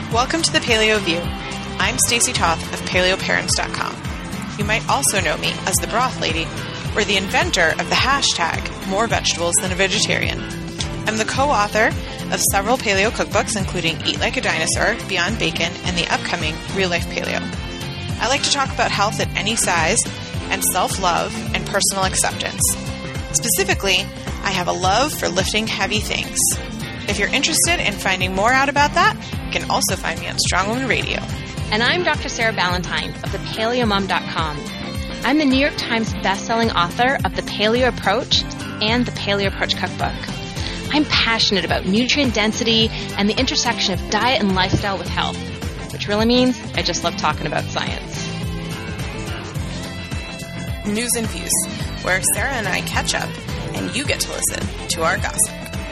Welcome to the Paleo View. I'm Stacey Toth of PaleoParents.com. You might also know me as the Broth Lady, or the inventor of the hashtag More Vegetables Than a Vegetarian. I'm the co-author of several paleo cookbooks, including Eat Like a Dinosaur, Beyond Bacon, and the upcoming Real Life Paleo. I like to talk about health at any size, and self-love and personal acceptance. Specifically, I have a love for lifting heavy things. If you're interested in finding more out about that, you can also find me on Strong Woman Radio. And I'm Dr. Sarah Ballantyne of thepaleomom.com. I'm the New York Times bestselling author of The Paleo Approach and The Paleo Approach Cookbook. I'm passionate about nutrient density and the intersection of diet and lifestyle with health, which really means I just love talking about science. News and Views, where Sarah and I catch up and you get to listen to our gossip.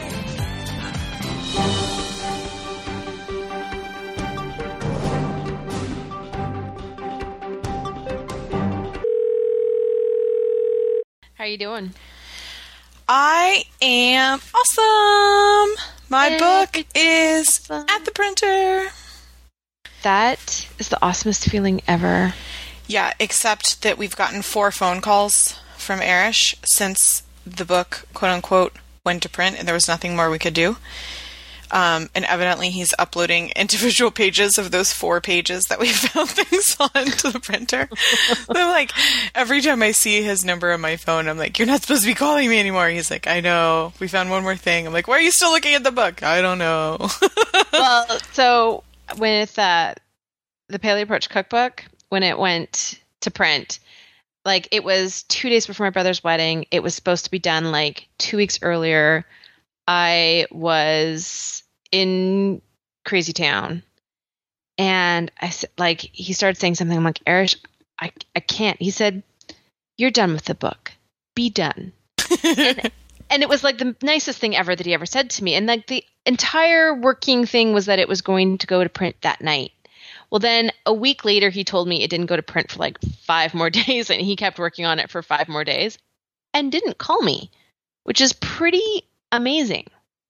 How are you doing? I am awesome. My book is at the printer. That is the awesomest feeling ever. Yeah, except that we've gotten 4 phone calls from Arish since the book, quote unquote, went to print, and there was nothing more we could do. And evidently he's uploading individual pages of those 4 pages that we found things on to the printer. I'm like, every time I see his number on my phone, I'm like, you're not supposed to be calling me anymore. He's like, I know. We found one more thing. I'm like, why are you still looking at the book? I don't know. Well, so with the Paleo Approach Cookbook, when it went to print, like it was 2 days before my brother's wedding. It was supposed to be done like 2 weeks earlier. I was in Crazy Town, and I said, like, he started saying something. I'm like, Arish, I can't. He said, you're done with the book. Be done. And it was like the nicest thing ever that he ever said to me. And like the entire working thing was that it was going to go to print that night. Well, then a week later, he told me it didn't go to print for like 5 more days, and he kept working on it for 5 more days and didn't call me, which is pretty amazing.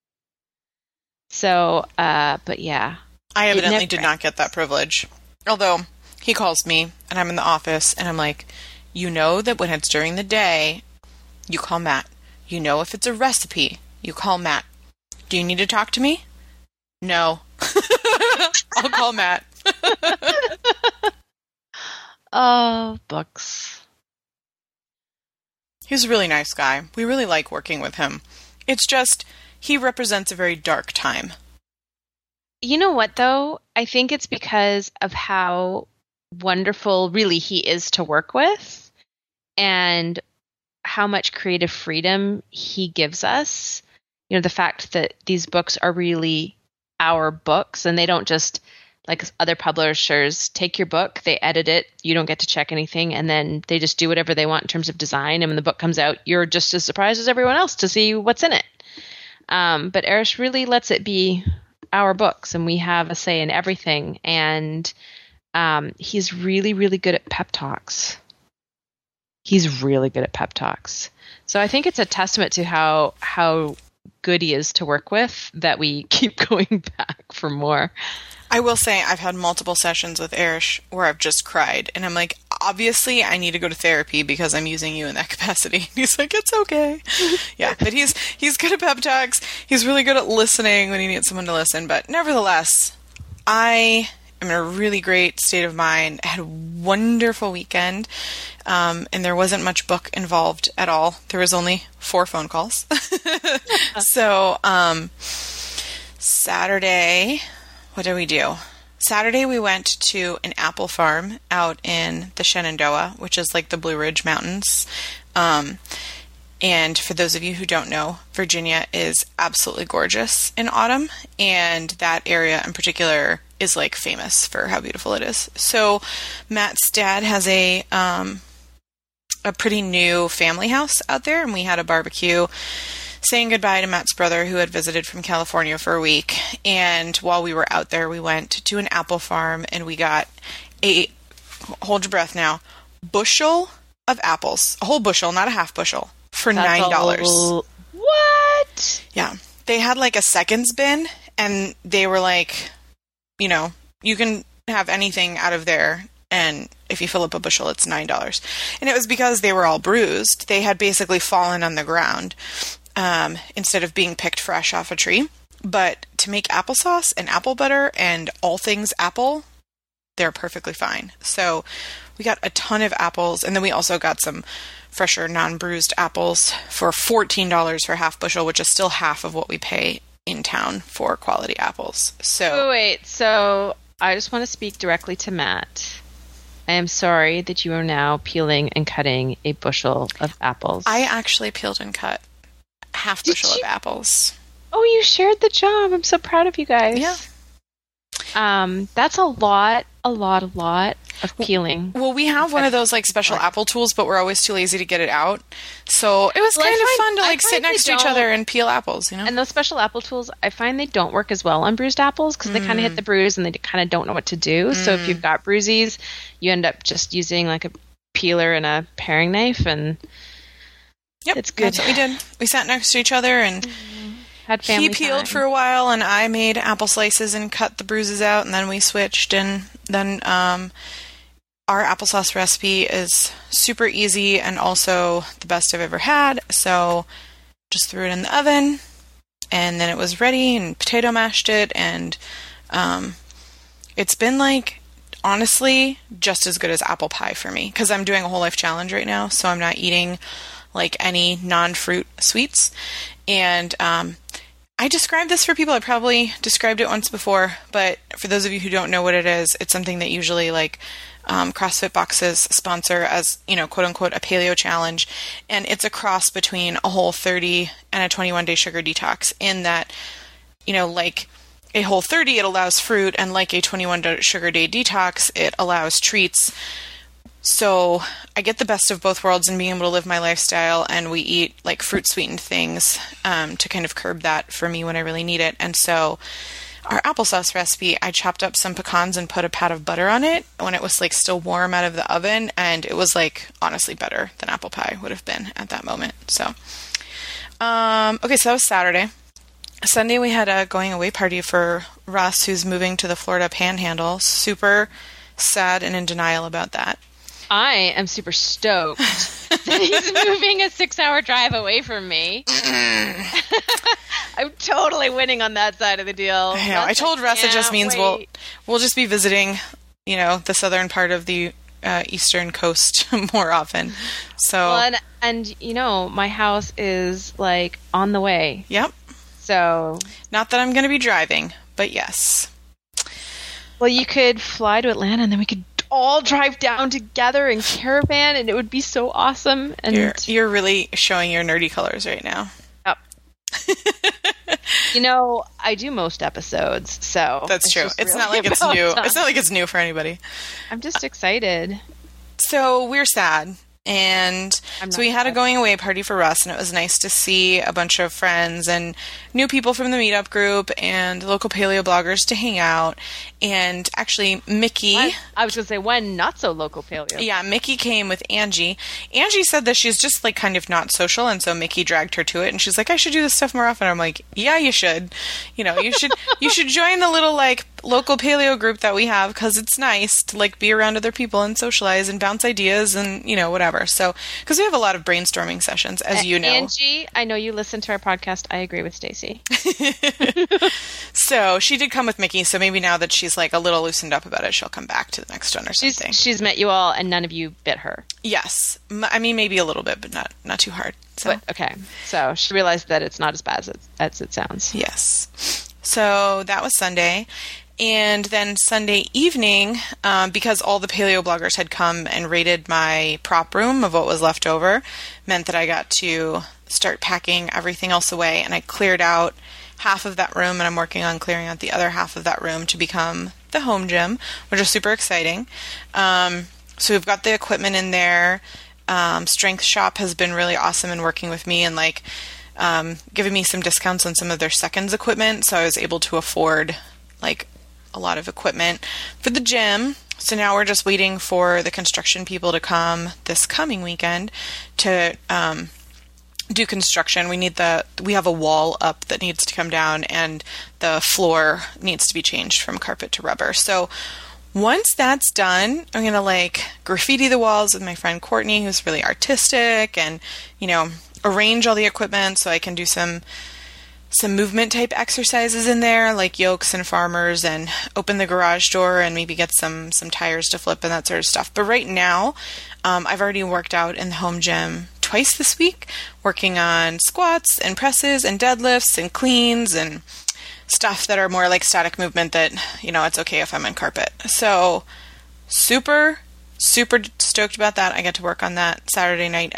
So, but yeah. I evidently did not get that privilege. Although, he calls me, and I'm in the office, and I'm like, you know that when it's during the day, you call Matt. You know if it's a recipe, you call Matt. Do you need to talk to me? No. I'll call Matt. Oh, books. He's a really nice guy. We really like working with him. It's just, he represents a very dark time. You know what, though? I think it's because of how wonderful, really, he is to work with and how much creative freedom he gives us. You know, the fact that these books are really our books, and they don't just, like other publishers, take your book, they edit it, you don't get to check anything, and then they just do whatever they want in terms of design, and when the book comes out, you're just as surprised as everyone else to see what's in it. But Arish really lets it be our books, and we have a say in everything, and he's really, really good at pep talks. He's really good at pep talks. So I think it's a testament to how good he is to work with that we keep going back for more. I will say I've had multiple sessions with Arish where I've just cried, and I'm like, obviously I need to go to therapy because I'm using you in that capacity. And he's like, it's okay. Yeah, but he's good at pep talks. He's really good at listening when he needs someone to listen. But nevertheless, I am in a really great state of mind. I had a wonderful weekend, and there wasn't much book involved at all. There was only 4 phone calls. So Saturday... what did we do? Saturday we went to an apple farm out in the Shenandoah, which is like the Blue Ridge Mountains. And for those of you who don't know, Virginia is absolutely gorgeous in autumn, and that area in particular is like famous for how beautiful it is. So Matt's dad has a pretty new family house out there, and we had a barbecue saying goodbye to Matt's brother who had visited from California for a week. And while we were out there, we went to an apple farm and we got hold your breath now, bushel of apples. A whole bushel, not a half bushel, for $9. What? Yeah. They had like a seconds bin, and they were like you can have anything out of there, and if you fill up a bushel, it's $9. And it was because they were all bruised. They had basically fallen on the ground instead of being picked fresh off a tree. But to make applesauce and apple butter and all things apple, they're perfectly fine. So we got a ton of apples, and then we also got some fresher, non-bruised apples for $14 for half bushel, which is still half of what we pay in town for quality apples. So wait, so I just want to speak directly to Matt. I am sorry that you are now peeling and cutting a bushel of apples. I actually peeled and cut half bushel of apples. Oh, you shared the job. I'm so proud of you guys. Yeah. That's a lot of peeling. Well, we have one of those like special apple tools, but we're always too lazy to get it out. So it was kind of fun to like sit next to each other and peel apples, And those special apple tools, I find they don't work as well on bruised apples because they kind of hit the bruise and they kind of don't know what to do. So if you've got bruises, you end up just using like a peeler and a paring knife, and it's good. That's what we did. We sat next to each other and had family he peeled time for a while, and I made apple slices and cut the bruises out, and then we switched. And then our applesauce recipe is super easy and also the best I've ever had. So just threw it in the oven, and then it was ready, and potato mashed it, and it's been like, honestly, just as good as apple pie for me, because I'm doing a whole life challenge right now, so I'm not eating like any non-fruit sweets. And I described this for people. I probably described it once before, but for those of you who don't know what it is, it's something that usually like CrossFit boxes sponsor as, quote unquote, a paleo challenge. And it's a cross between a Whole 30 and a 21-day sugar detox, in that, like a Whole 30, it allows fruit, and like a 21 sugar day detox, it allows treats. So I get the best of both worlds in being able to live my lifestyle, and we eat like fruit sweetened things to kind of curb that for me when I really need it. And so our applesauce recipe, I chopped up some pecans and put a pat of butter on it when it was like still warm out of the oven, and it was like honestly better than apple pie would have been at that moment. So okay, so that was Saturday. Sunday we had a going away party for Russ, who's moving to the Florida Panhandle. Super sad and in denial about that. I am super stoked that he's moving a 6-hour drive away from me. I'm totally winning on that side of the deal. I told Russ it just means we'll just be visiting, the southern part of the eastern coast more often. So and my house is like on the way. Yep. So not that I'm going to be driving, but yes. Well, you could fly to Atlanta, and then we could all drive down together in caravan, and it would be so awesome. And you're really showing your nerdy colors right now. Yep. I do most episodes, so that's true. It's not like it's new. It's not like it's new for anybody. I'm just excited. So we're sad. And so we had a going away party for Russ, and it was nice to see a bunch of friends and new people from the meetup group and local paleo bloggers to hang out. And actually, Mickey... I was going to say, one not so local paleo. Yeah, Mickey came with Angie. Angie said that she's just like kind of not social, and so Mickey dragged her to it, and she's like, I should do this stuff more often. I'm like, yeah, you should. You should join the little like local paleo group that we have, because it's nice to like be around other people and socialize and bounce ideas and whatever. So because we have a lot of brainstorming sessions, as you know. Angie, I know you listen to our podcast. I agree with Stacy. So she did come with Mickey, so maybe now that she's like a little loosened up about it, she'll come back to the next one or something. She's met you all, and none of you bit her. Yes, I mean maybe a little bit, but not too hard. So okay, so she realized that it's not as bad as it sounds. Yes. So that was Sunday. And then Sunday evening, because all the paleo bloggers had come and raided my prop room of what was left over, meant that I got to start packing everything else away. And I cleared out half of that room, and I'm working on clearing out the other half of that room to become the home gym, which is super exciting. So we've got the equipment in there. Strength Shop has been really awesome in working with me and like giving me some discounts on some of their seconds equipment. So I was able to afford like a lot of equipment for the gym. So now we're just waiting for the construction people to come this coming weekend to do construction. We have a wall up that needs to come down, and the floor needs to be changed from carpet to rubber. So once that's done, I'm going to like graffiti the walls with my friend Courtney, who's really artistic, and, you know, arrange all the equipment so I can do some movement type exercises in there, like yokes and farmers, and open the garage door and maybe get some tires to flip and that sort of stuff. But right now, I've already worked out in the home gym twice this week, working on squats and presses and deadlifts and cleans and stuff that are more like static movement that, you know, it's okay if I'm on carpet. So super, super stoked about that. I get to work on that Sunday night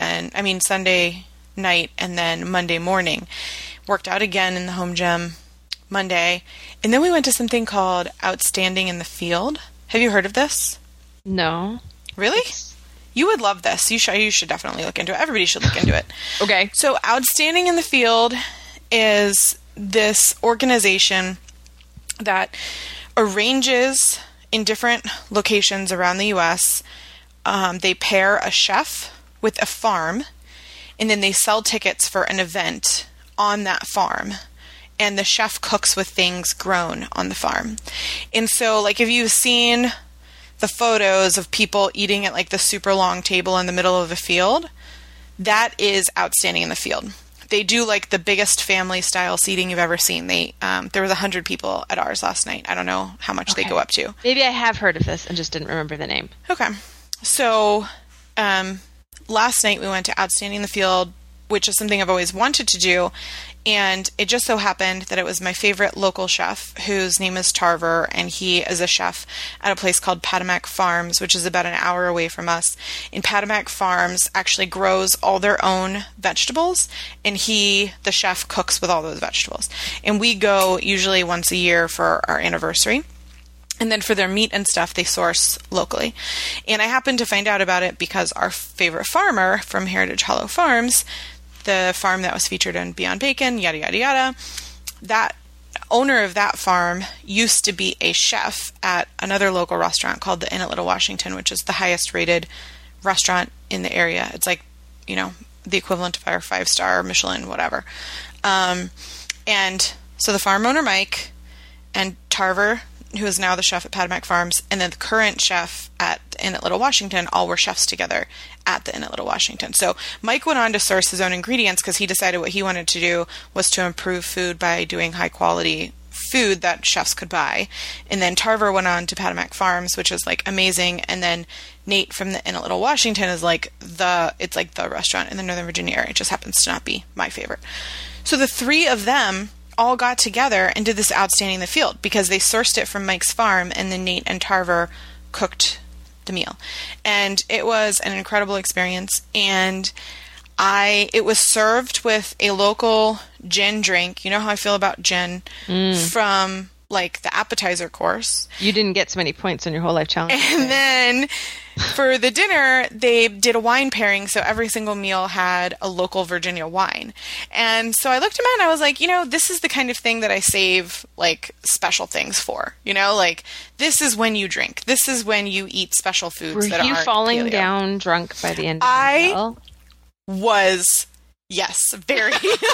and then Monday morning. Worked out again in the home gym Monday. And then we went to something called Outstanding in the Field. Have you heard of this? No. Really? You would love this. You should definitely look into it. Everybody should look into it. Okay. So Outstanding in the Field is this organization that arranges in different locations around the U.S. They pair a chef with a farm, and then they sell tickets for an event on that farm, and the chef cooks with things grown on the farm. And so, like, if you've seen the photos of people eating at like the super long table in the middle of a field, that is Outstanding in the Field. They do like the biggest family style seating you've ever seen. There was 100 people at ours last night. I don't know how much they go up to. Maybe I have heard of this and just didn't remember the name. Okay. So last night we went to Outstanding in the Field, which is something I've always wanted to do. And it just so happened that it was my favorite local chef, whose name is Tarver, and he is a chef at a place called Patamac Farms, which is about an hour away from us. And Patamac Farms actually grows all their own vegetables, and the chef, cooks with all those vegetables. And we go usually once a year for our anniversary. And then for their meat and stuff, they source locally. And I happened to find out about it because our favorite farmer from Heritage Hollow Farms, the farm that was featured in Beyond Bacon, yada, yada, yada, that owner of that farm used to be a chef at another local restaurant called the Inn at Little Washington, which is the highest rated restaurant in the area. It's like, you know, the equivalent of our 5-star Michelin, whatever. And so the farm owner, Mike, and Tarver, who is now the chef at Patamac Farms, and then the current chef at the Inn at Little Washington, all were chefs together at the Inn at Little Washington. So Mike went on to source his own ingredients because he decided what he wanted to do was to improve food by doing high quality food that chefs could buy. And then Tarver went on to Patamac Farms, which is like amazing. And then Nate from the Inn at Little Washington is like it's like the restaurant in the Northern Virginia area. It just happens to not be my favorite. So the three of them all got together and did this Outstanding in the Field because they sourced it from Mike's farm, and then Nate and Tarver cooked the meal. And it was an incredible experience. And it was served with a local gin drink. You know how I feel about gin from like the appetizer course. You didn't get so many points on your whole life challenge. And then for the dinner, they did a wine pairing, so every single meal had a local Virginia wine. And so I looked at them and I was like, you know, this is the kind of thing that I save like special things for. You know, like this is when you drink. This is when you eat special foods that aren't paleo. Were you falling down drunk by the end of the meal? Was, yes, very.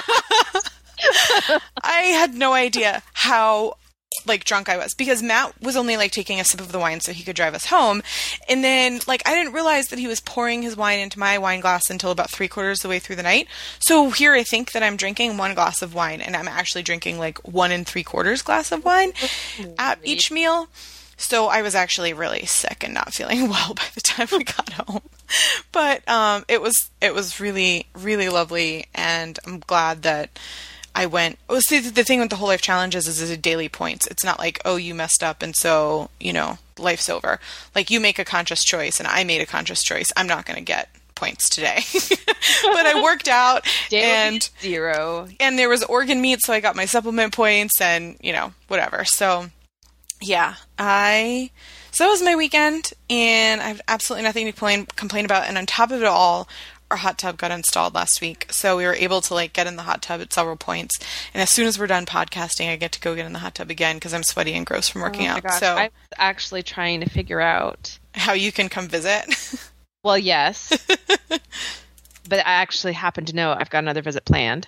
I had no idea how like drunk I was because Matt was only like taking a sip of the wine so he could drive us home. And then like I didn't realize that he was pouring his wine into my wine glass until about 3/4 of the way through the night. So here I think that I'm drinking 1 glass of wine and I'm actually drinking like 1 3/4 glass of wine at each meal. So I was actually really sick and not feeling well by the time we got home. But it was really, really lovely, and I'm glad that I went. Oh, see, the thing with the Whole Life Challenge is it daily points. It's not like, oh, you messed up and so, you know, life's over. Like, you make a conscious choice and I made a conscious choice. I'm not going to get points today. But I worked out and 0. And there was organ meat, so I got my supplement points and, you know, whatever. So, yeah, so that was my weekend, and I have absolutely nothing to complain about. And on top of it all, our hot tub got installed last week, so we were able to like get in the hot tub at several points. And as soon as we're done podcasting, I get to go get in the hot tub again because I'm sweaty and gross from working out. Gosh. So I was actually trying to figure out how you can come visit. Well, yes. but I actually happen to know I've got another visit planned.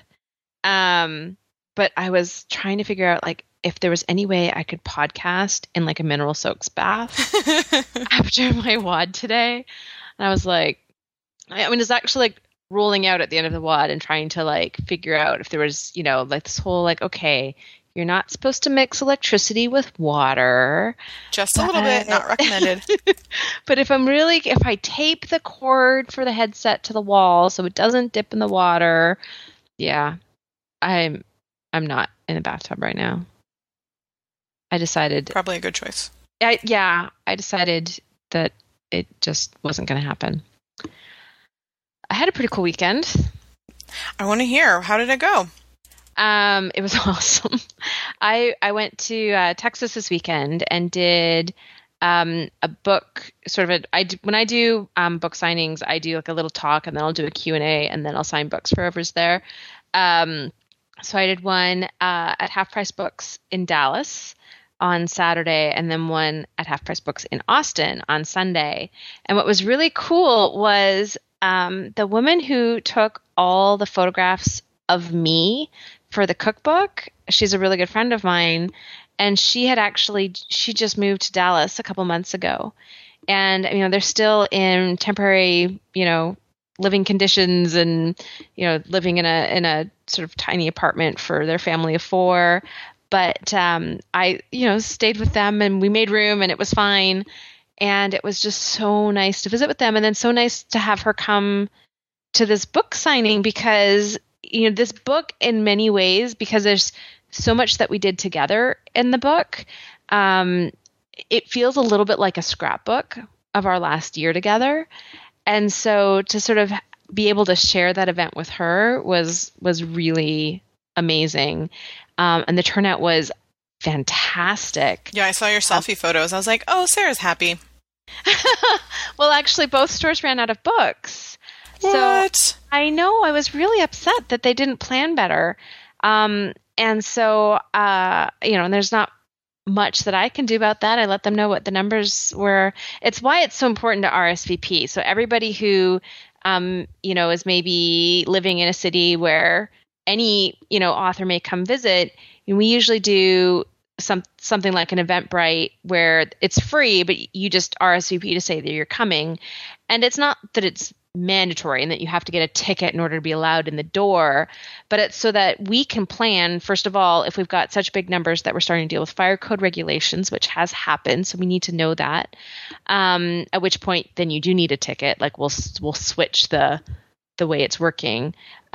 But I was trying to figure out like if there was any way I could podcast in like a mineral soaks bath after my WOD today. And I was like, I mean, it's actually like rolling out at the end of the WOD and trying to like figure out if there was, you know, like this whole like, okay, you're not supposed to mix electricity with water. Just a little bit, not recommended. But if I tape the cord for the headset to the wall so it doesn't dip in the water, yeah, I'm not in a bathtub right now. I decided. Probably a good choice. I decided that it just wasn't going to happen. I had a pretty cool weekend. I want to hear. How did it go? It was awesome. I went to Texas this weekend and did a book when I do book signings, I do like a little talk and then I'll do a Q&A and then I'll sign books for whoever's there. So I did one at Half Price Books in Dallas on Saturday and then one at Half Price Books in Austin on Sunday. And what was really cool was the woman who took all the photographs of me for the cookbook. She's a really good friend of mine, and she just moved to Dallas a couple months ago. And, you know, they're still in temporary, you know, living conditions and, you know, living in a sort of tiny apartment for their family of 4. But I, you know, stayed with them and we made room and it was fine. And it was just so nice to visit with them. And then so nice to have her come to this book signing because, you know, this book in many ways, because there's so much that we did together in the book, it feels a little bit like a scrapbook of our last year together. And so to sort of be able to share that event with her was really amazing. And the turnout was fantastic. Yeah, I saw your selfie photos. I was like, oh, Sarah's happy. Well, actually, both stores ran out of books. What? So I know. I was really upset that they didn't plan better. And so, you know, and there's not much that I can do about that. I let them know what the numbers were. It's why it's so important to RSVP. So everybody who, you know, is maybe living in a city where any, you know, author may come visit, and we usually do something like an Eventbrite where it's free, but you just RSVP to say that you're coming. And it's not that it's mandatory and that you have to get a ticket in order to be allowed in the door, but it's so that we can plan, first of all, if we've got such big numbers that we're starting to deal with fire code regulations, which has happened, so we need to know that, at which point then you do need a ticket, like we'll switch the way it's working.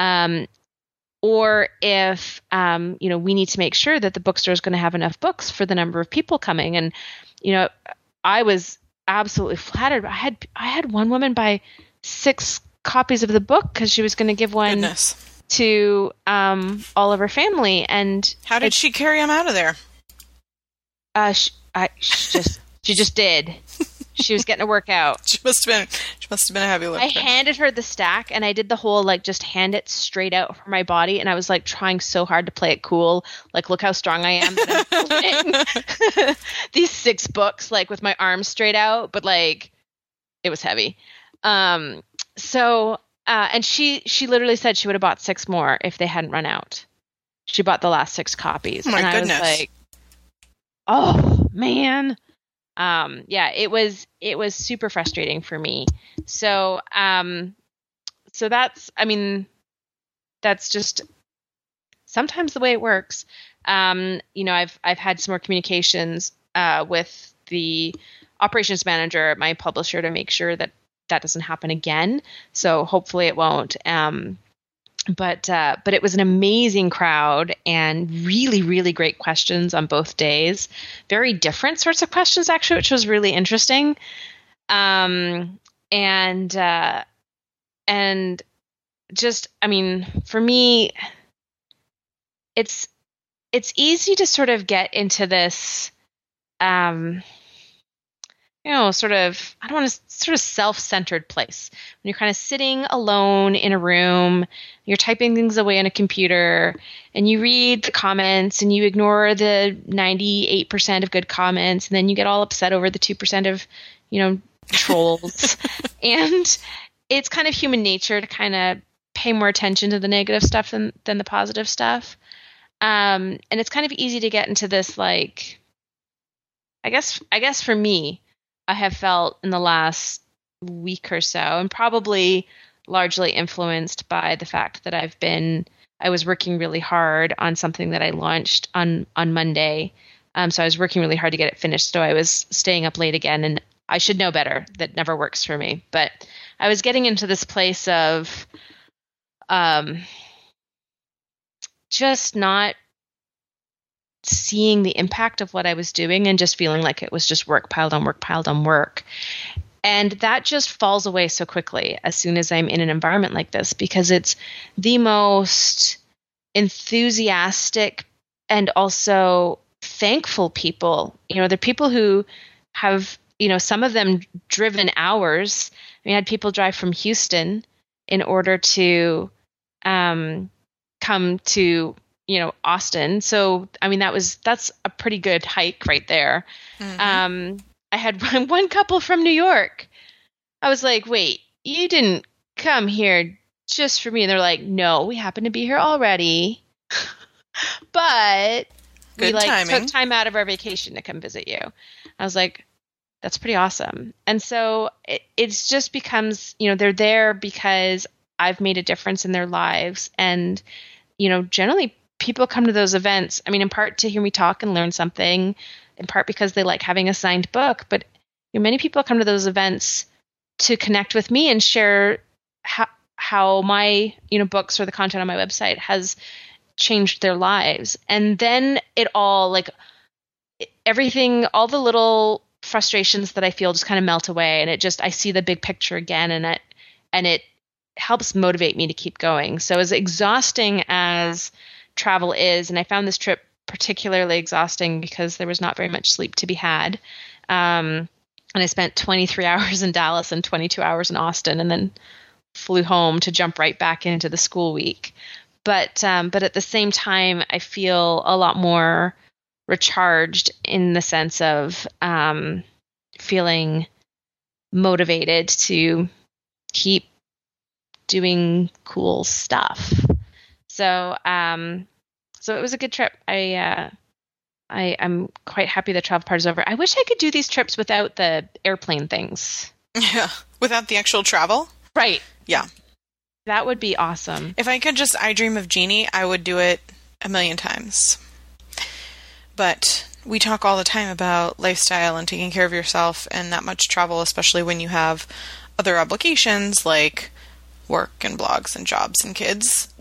Or if, you know, we need to make sure that the bookstore is going to have enough books for the number of people coming. And, you know, I was absolutely flattered. I had one woman buy 6 copies of the book because she was going to give one to all of her family. And how did she carry them out of there? She just did. She was getting a workout. She must have been a heavy lifter. I handed her the stack and I did the whole like just hand it straight out from my body, and I was like trying so hard to play it cool. Like, look how strong I am that I'm holding these 6 books like with my arms straight out, but like it was heavy. So and she literally said she would have bought 6 more if they hadn't run out. She bought the last 6 copies. Oh my goodness. I was like, oh man. Yeah, it was super frustrating for me. So that's, I mean, that's just sometimes the way it works. You know, I've had some more communications, with the operations manager at my publisher to make sure that doesn't happen again. So hopefully it won't. But it was an amazing crowd and really, really great questions on both days. Very different sorts of questions, actually, which was really interesting. And just, I mean, for me, it's easy to sort of get into this, you know, sort of, I don't want to, sort of self-centered place. When you're kind of sitting alone in a room, you're typing things away on a computer, and you read the comments, and you ignore the 98% of good comments, and then you get all upset over the 2% of, you know, trolls. And it's kind of human nature to kind of pay more attention to the negative stuff than the positive stuff. And it's kind of easy to get into this, like, I guess for me, I have felt in the last week or so, and probably largely influenced by the fact that I was working really hard on something that I launched on Monday. So I was working really hard to get it finished. So I was staying up late again, and I should know better. That never works for me. But I was getting into this place of just not seeing the impact of what I was doing and just feeling like it was just work piled on work piled on work. And that just falls away so quickly as soon as I'm in an environment like this, because it's the most enthusiastic and also thankful people. You know, they're people who have, you know, some of them driven hours. We had people drive from Houston in order to come to, you know, Austin. So, I mean, that's a pretty good hike right there. Mm-hmm. I had one couple from New York. I was like, wait, you didn't come here just for me? And they're like, no, we happen to be here already. But good timing. Took time out of our vacation to come visit you. I was like, that's pretty awesome. And so it's just becomes, you know, they're there because I've made a difference in their lives. And, you know, generally people come to those events, I mean, in part to hear me talk and learn something, in part because they like having a signed book. But, you know, many people come to those events to connect with me and share how my, you know, books or the content on my website has changed their lives. And then it all, like, everything, all the little frustrations that I feel just kind of melt away, and I see the big picture again, and it helps motivate me to keep going. So as exhausting as travel is, and I found this trip particularly exhausting because there was not very much sleep to be had. And I spent 23 hours in Dallas and 22 hours in Austin, and then flew home to jump right back into the school week. But at the same time, I feel a lot more recharged in the sense of feeling motivated to keep doing cool stuff. So it was a good trip. I'm quite happy the travel part is over. I wish I could do these trips without the airplane things. Yeah, without the actual travel? Right. Yeah. That would be awesome. If I could just I Dream of Jeannie, I would do it a million times. But we talk all the time about lifestyle and taking care of yourself, and that much travel, especially when you have other obligations like work and blogs and jobs and kids,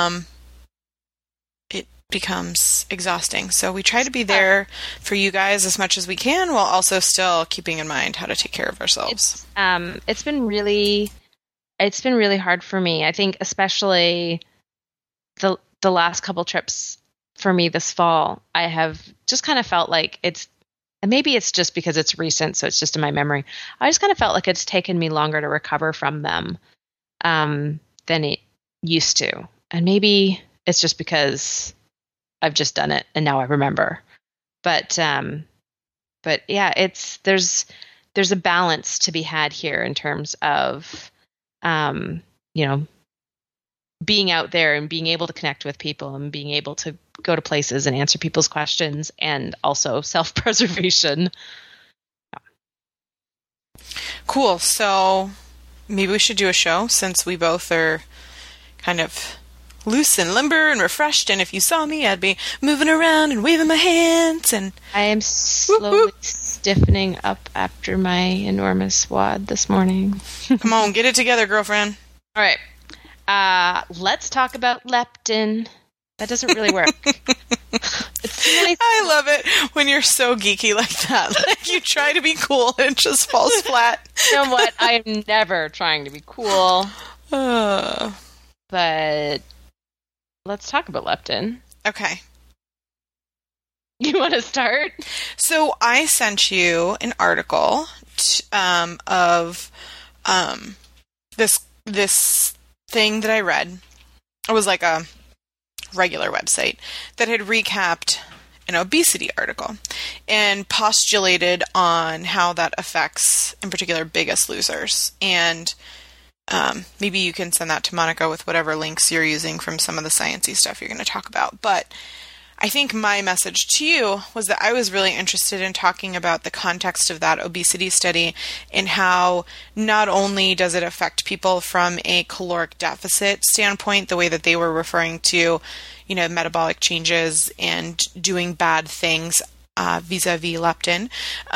it becomes exhausting. So we try to be there for you guys as much as we can, while also still keeping in mind how to take care of ourselves. It's been really hard for me. I think especially the last couple trips for me this fall, I have just kind of felt like and maybe it's just because it's recent, so it's just in my memory. I just kind of felt like it's taken me longer to recover from them than it used to. And maybe it's just because I've just done it and now I remember. But yeah, there's a balance to be had here in terms of you know, being out there and being able to connect with people and being able to go to places and answer people's questions, and also self-preservation. Cool. So maybe we should do a show, since we both are kind of loose and limber and refreshed. And if you saw me, I'd be moving around and waving my hands. And I am slowly stiffening up after my enormous wad this morning. Come on, get it together, girlfriend. All right. Let's talk about leptin. That doesn't really work. I love it when you're so geeky like that. Like, you try to be cool and it just falls flat. You know what? I am never trying to be cool. But let's talk about leptin. Okay. You want to start? So I sent you an article of this thing that I read. It was like a regular website that had recapped an obesity article and postulated on how that affects, in particular, Biggest Losers. And maybe you can send that to Monica with whatever links you're using from some of the sciencey stuff you're going to talk about. But I think my message to you was that I was really interested in talking about the context of that obesity study and how not only does it affect people from a caloric deficit standpoint, the way that they were referring to, metabolic changes and doing bad things vis-a-vis leptin,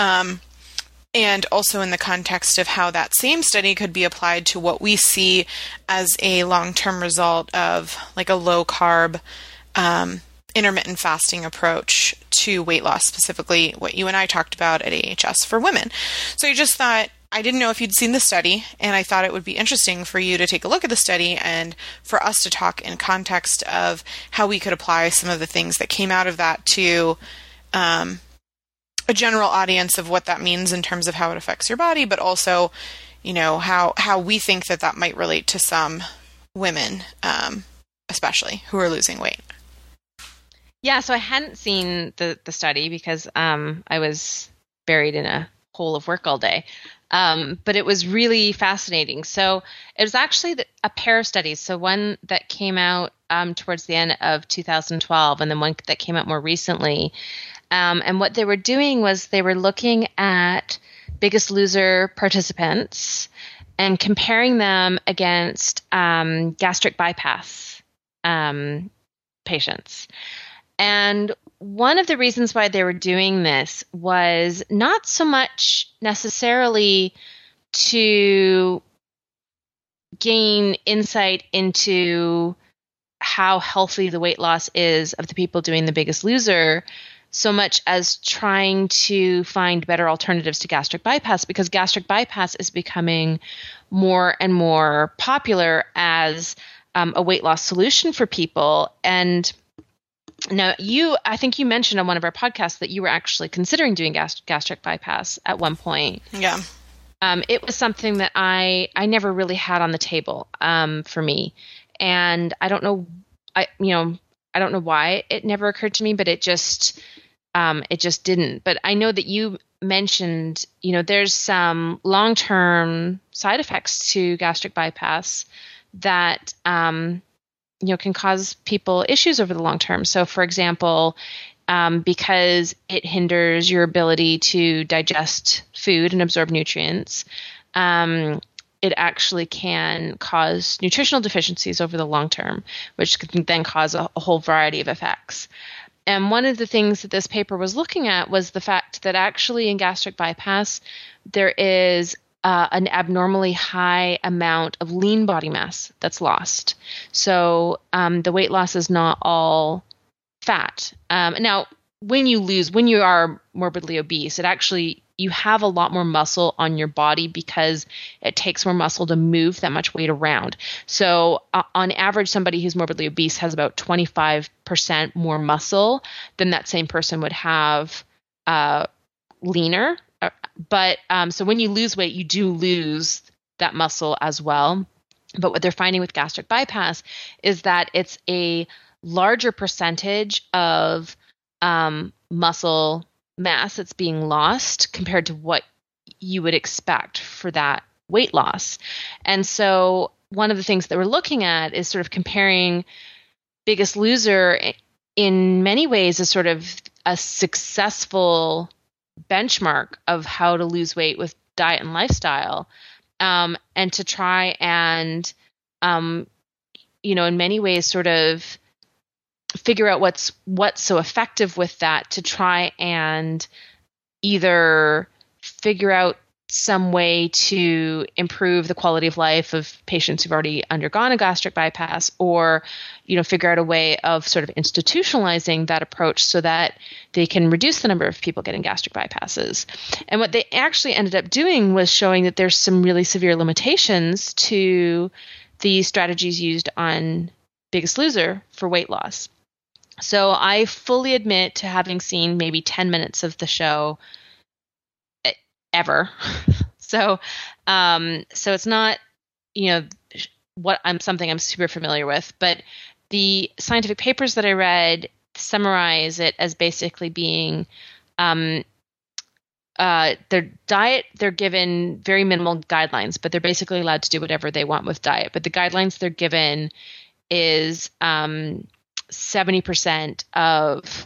and also in the context of how that same study could be applied to what we see as a long-term result of like a low-carb intermittent fasting approach to weight loss, specifically what you and I talked about at AHS for women. So I just thought, I didn't know if you'd seen the study, and I thought it would be interesting for you to take a look at the study and for us to talk in context of how we could apply some of the things that came out of that to a general audience of what that means in terms of how it affects your body, but also, how we think that might relate to some women, especially who are losing weight. Yeah, so I hadn't seen the study because I was buried in a hole of work all day. But it was really fascinating. So it was actually a pair of studies. So one that came out towards the end of 2012 and then one that came out more recently. And what they were doing was they were looking at Biggest Loser participants and comparing them against gastric bypass patients. And one of the reasons why they were doing this was not so much necessarily to gain insight into how healthy the weight loss is of the people doing the Biggest Loser, so much as trying to find better alternatives to gastric bypass, because gastric bypass is becoming more and more popular as a weight loss solution for people. And now, I think you mentioned on one of our podcasts that you were actually considering doing gastric bypass at one point. Yeah. It was something that I never really had on the table for me, and I don't know, I don't know why it never occurred to me, but it just didn't. But I know that you mentioned, there's some long-term side effects to gastric bypass that can cause people issues over the long term. So, for example, because it hinders your ability to digest food and absorb nutrients, it actually can cause nutritional deficiencies over the long term, which can then cause a whole variety of effects. And one of the things that this paper was looking at was the fact that actually in gastric bypass, there is an abnormally high amount of lean body mass that's lost. So the weight loss is not all fat. Now, when you are morbidly obese, you have a lot more muscle on your body because it takes more muscle to move that much weight around. So on average, somebody who's morbidly obese has about 25% more muscle than that same person would have leaner. But so when you lose weight, you do lose that muscle as well. But what they're finding with gastric bypass is that it's a larger percentage of muscle mass that's being lost compared to what you would expect for that weight loss. And so one of the things that we're looking at is sort of comparing Biggest Loser in many ways as sort of a successful benchmark of how to lose weight with diet and lifestyle, and to try and, in many ways sort of figure out what's so effective with that to try and either figure out some way to improve the quality of life of patients who've already undergone a gastric bypass, or, figure out a way of sort of institutionalizing that approach so that they can reduce the number of people getting gastric bypasses. And what they actually ended up doing was showing that there's some really severe limitations to the strategies used on Biggest Loser for weight loss. So I fully admit to having seen maybe 10 minutes of the show ever. So it's not, something I'm super familiar with, but the scientific papers that I read summarize it as basically being their diet, they're given very minimal guidelines, but they're basically allowed to do whatever they want with diet. But the guidelines they're given is 70% of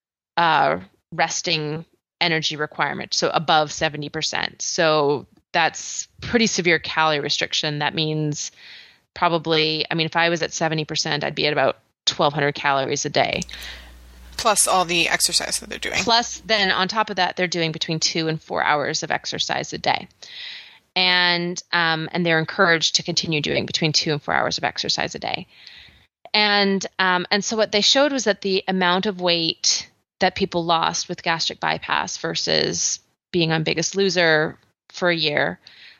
resting energy requirement, so above 70%. So that's pretty severe calorie restriction. That means probably, I mean, if I was at 70%, I'd be at about 1,200 calories a day. Plus all the exercise that they're doing. Plus, then on top of that, they're doing between 2 and 4 hours of exercise a day. And they're encouraged to continue doing between 2 and 4 hours of exercise a day. And so what they showed was that the amount of weight that people lost with gastric bypass versus being on Biggest Loser for a year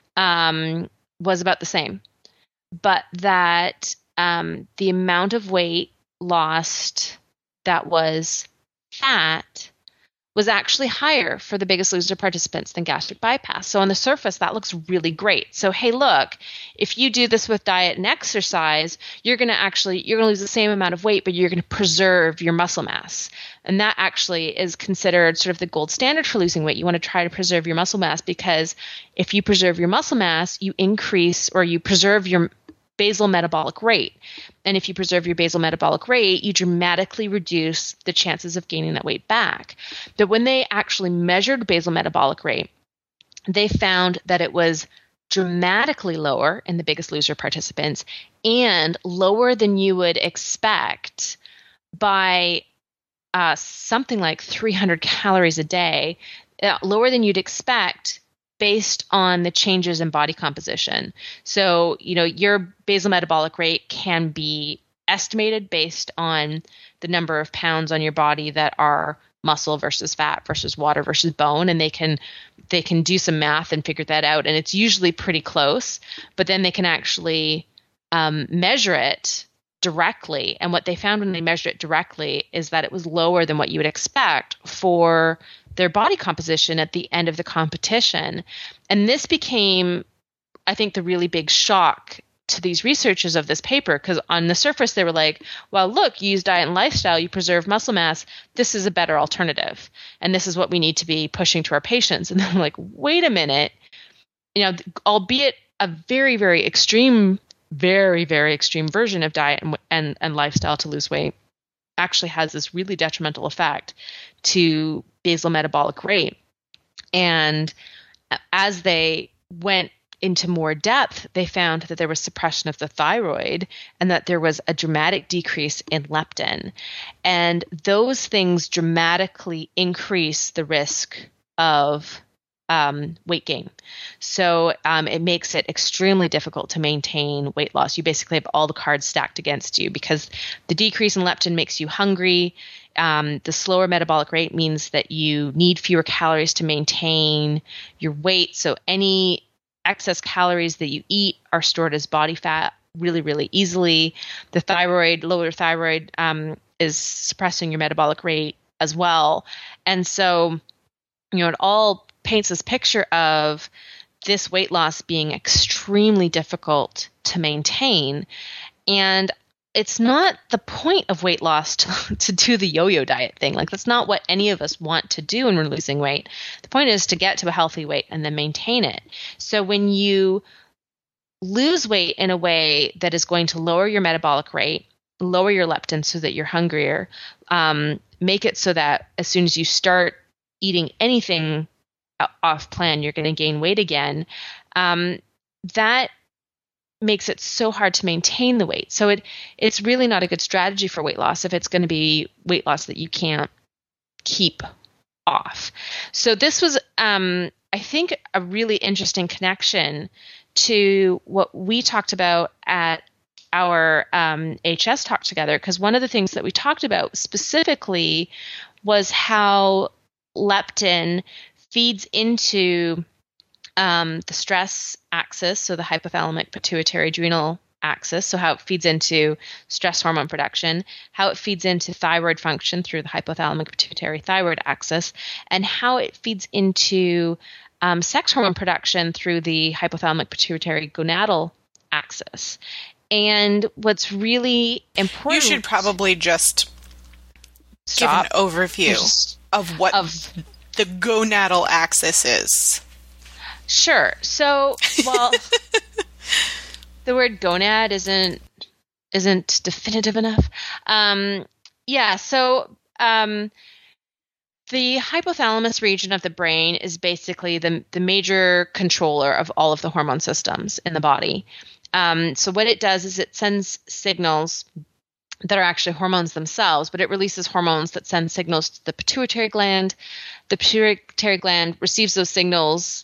was about the same. But that the amount of weight lost that was fat was actually higher for the Biggest Loser participants than gastric bypass. So on the surface, that looks really great. So, hey, look, if you do this with diet and exercise, you're going to lose the same amount of weight, but you're going to preserve your muscle mass. And that actually is considered sort of the gold standard for losing weight. You want to try to preserve your muscle mass, because if you preserve your muscle mass, you increase or you preserve your basal metabolic rate. And if you preserve your basal metabolic rate, you dramatically reduce the chances of gaining that weight back. But when they actually measured basal metabolic rate, they found that it was dramatically lower in the Biggest Loser participants and lower than you would expect by something like 300 calories a day, lower than you'd expect based on the changes in body composition. So, your basal metabolic rate can be estimated based on the number of pounds on your body that are muscle versus fat versus water versus bone, and they can do some math and figure that out, and it's usually pretty close. But then they can actually measure it directly, and what they found when they measured it directly is that it was lower than what you would expect for their body composition at the end of the competition. And this became, I think, the really big shock to these researchers of this paper, because on the surface they were like, well, look, you use diet and lifestyle, you preserve muscle mass, this is a better alternative, and this is what we need to be pushing to our patients. And then I'm like, wait a minute, albeit a very, very extreme version of diet and lifestyle to lose weight actually has this really detrimental effect to basal metabolic rate. And as they went into more depth, they found that there was suppression of the thyroid and that there was a dramatic decrease in leptin. And those things dramatically increase the risk of weight gain. So it makes it extremely difficult to maintain weight loss. You basically have all the cards stacked against you, because the decrease in leptin makes you hungry. The slower metabolic rate means that you need fewer calories to maintain your weight. So any excess calories that you eat are stored as body fat really, really easily. The lower thyroid is suppressing your metabolic rate as well. And so, it all paints this picture of this weight loss being extremely difficult to maintain. And it's not the point of weight loss to do the yo-yo diet thing. Like, that's not what any of us want to do when we're losing weight. The point is to get to a healthy weight and then maintain it. So when you lose weight in a way that is going to lower your metabolic rate, lower your leptin so that you're hungrier, make it so that as soon as you start eating anything off plan, you're going to gain weight again, that makes it so hard to maintain the weight. So it's really not a good strategy for weight loss if it's going to be weight loss that you can't keep off. So this was, I think, a really interesting connection to what we talked about at our HS talk together, because one of the things that we talked about specifically was how leptin feeds into the stress axis, so the hypothalamic pituitary adrenal axis, so how it feeds into stress hormone production, how it feeds into thyroid function through the hypothalamic pituitary thyroid axis, and how it feeds into sex hormone production through the hypothalamic pituitary gonadal axis. And what's really important... You should probably just give an overview of what the gonadal axis is? Sure. So, well, the word gonad isn't definitive enough. The hypothalamus region of the brain is basically the major controller of all of the hormone systems in the body. So what it does is it sends signals that are actually hormones themselves, but it releases hormones that send signals to the pituitary gland. The pituitary gland receives those signals,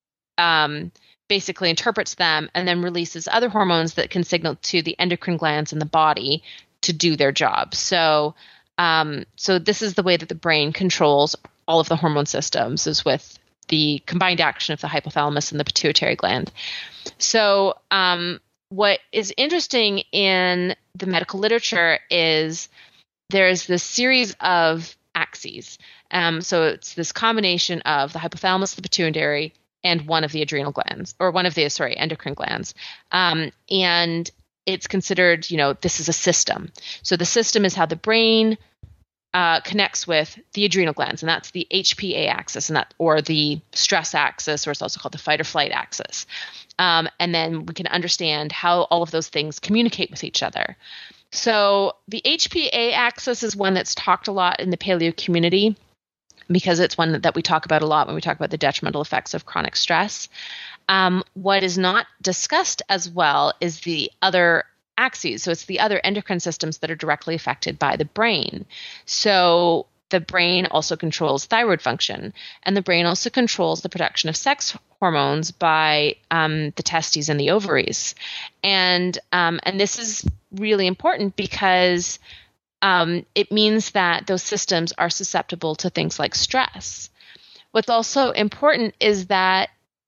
basically interprets them, and then releases other hormones that can signal to the endocrine glands in the body to do their job. So this is the way that the brain controls all of the hormone systems, is with the combined action of the hypothalamus and the pituitary gland. So what is interesting in the medical literature is there's this series of axes. So it's this combination of the hypothalamus, the pituitary, and one of the adrenal glands, or one of the, endocrine glands. And it's considered, this is a system. So the system is how the brain connects with the adrenal glands, and that's the HPA axis, or the stress axis, or it's also called the fight or flight axis. And then we can understand how all of those things communicate with each other. So the HPA axis is one that's talked a lot in the paleo community, because it's one that we talk about a lot when we talk about the detrimental effects of chronic stress. What is not discussed as well is the other axes. So it's the other endocrine systems that are directly affected by the brain. So the brain also controls thyroid function, and the brain also controls the production of sex hormones by the testes and the ovaries. And this is really important because it means that those systems are susceptible to things like stress. What's also important is that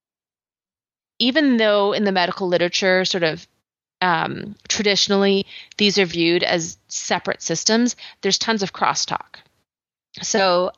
even though in the medical literature, sort of traditionally, these are viewed as separate systems, there's tons of crosstalk. So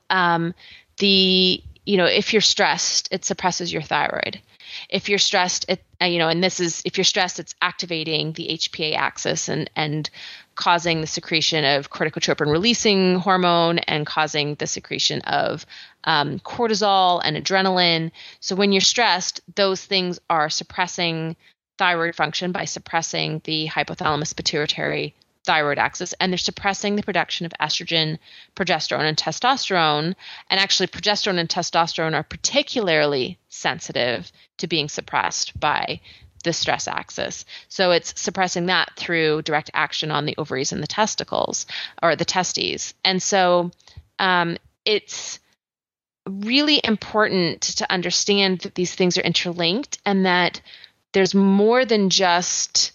if you're stressed, it suppresses your thyroid. If you're stressed, if you're stressed, it's activating the HPA axis and causing the secretion of corticotropin releasing hormone and causing the secretion of cortisol and adrenaline. So when you're stressed, those things are suppressing thyroid function by suppressing the hypothalamus pituitary thyroid axis, and they're suppressing the production of estrogen, progesterone, and testosterone. And actually, progesterone and testosterone are particularly sensitive to being suppressed by the stress axis. So it's suppressing that through direct action on the ovaries and the testicles, or the testes. And so it's really important to understand that these things are interlinked, and that there's more than just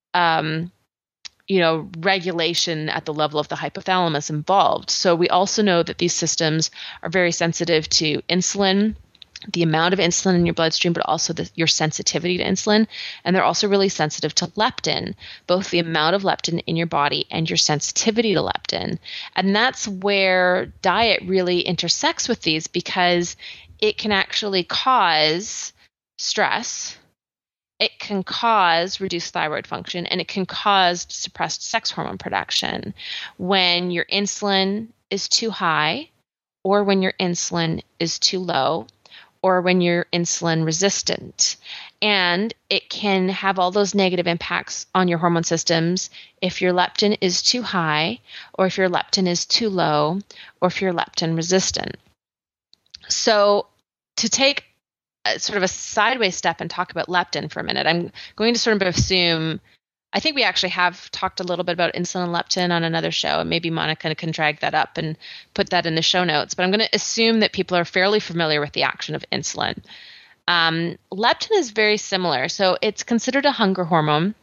regulation at the level of the hypothalamus involved. So we also know that these systems are very sensitive to insulin, the amount of insulin in your bloodstream, but also your sensitivity to insulin. And they're also really sensitive to leptin, both the amount of leptin in your body and your sensitivity to leptin. And that's where diet really intersects with these, because it can actually cause stress. It can cause reduced thyroid function, and it can cause suppressed sex hormone production when your insulin is too high, or when your insulin is too low, or when you're insulin resistant. And it can have all those negative impacts on your hormone systems if your leptin is too high, or if your leptin is too low, or if you're leptin resistant. So to take sort of a sideways step and talk about leptin for a minute, I'm going to sort of assume, I think we actually have talked a little bit about insulin and leptin on another show, and maybe Monica can drag that up and put that in the show notes, but I'm going to assume that people are fairly familiar with the action of insulin. Leptin is very similar. So it's considered a hunger hormone.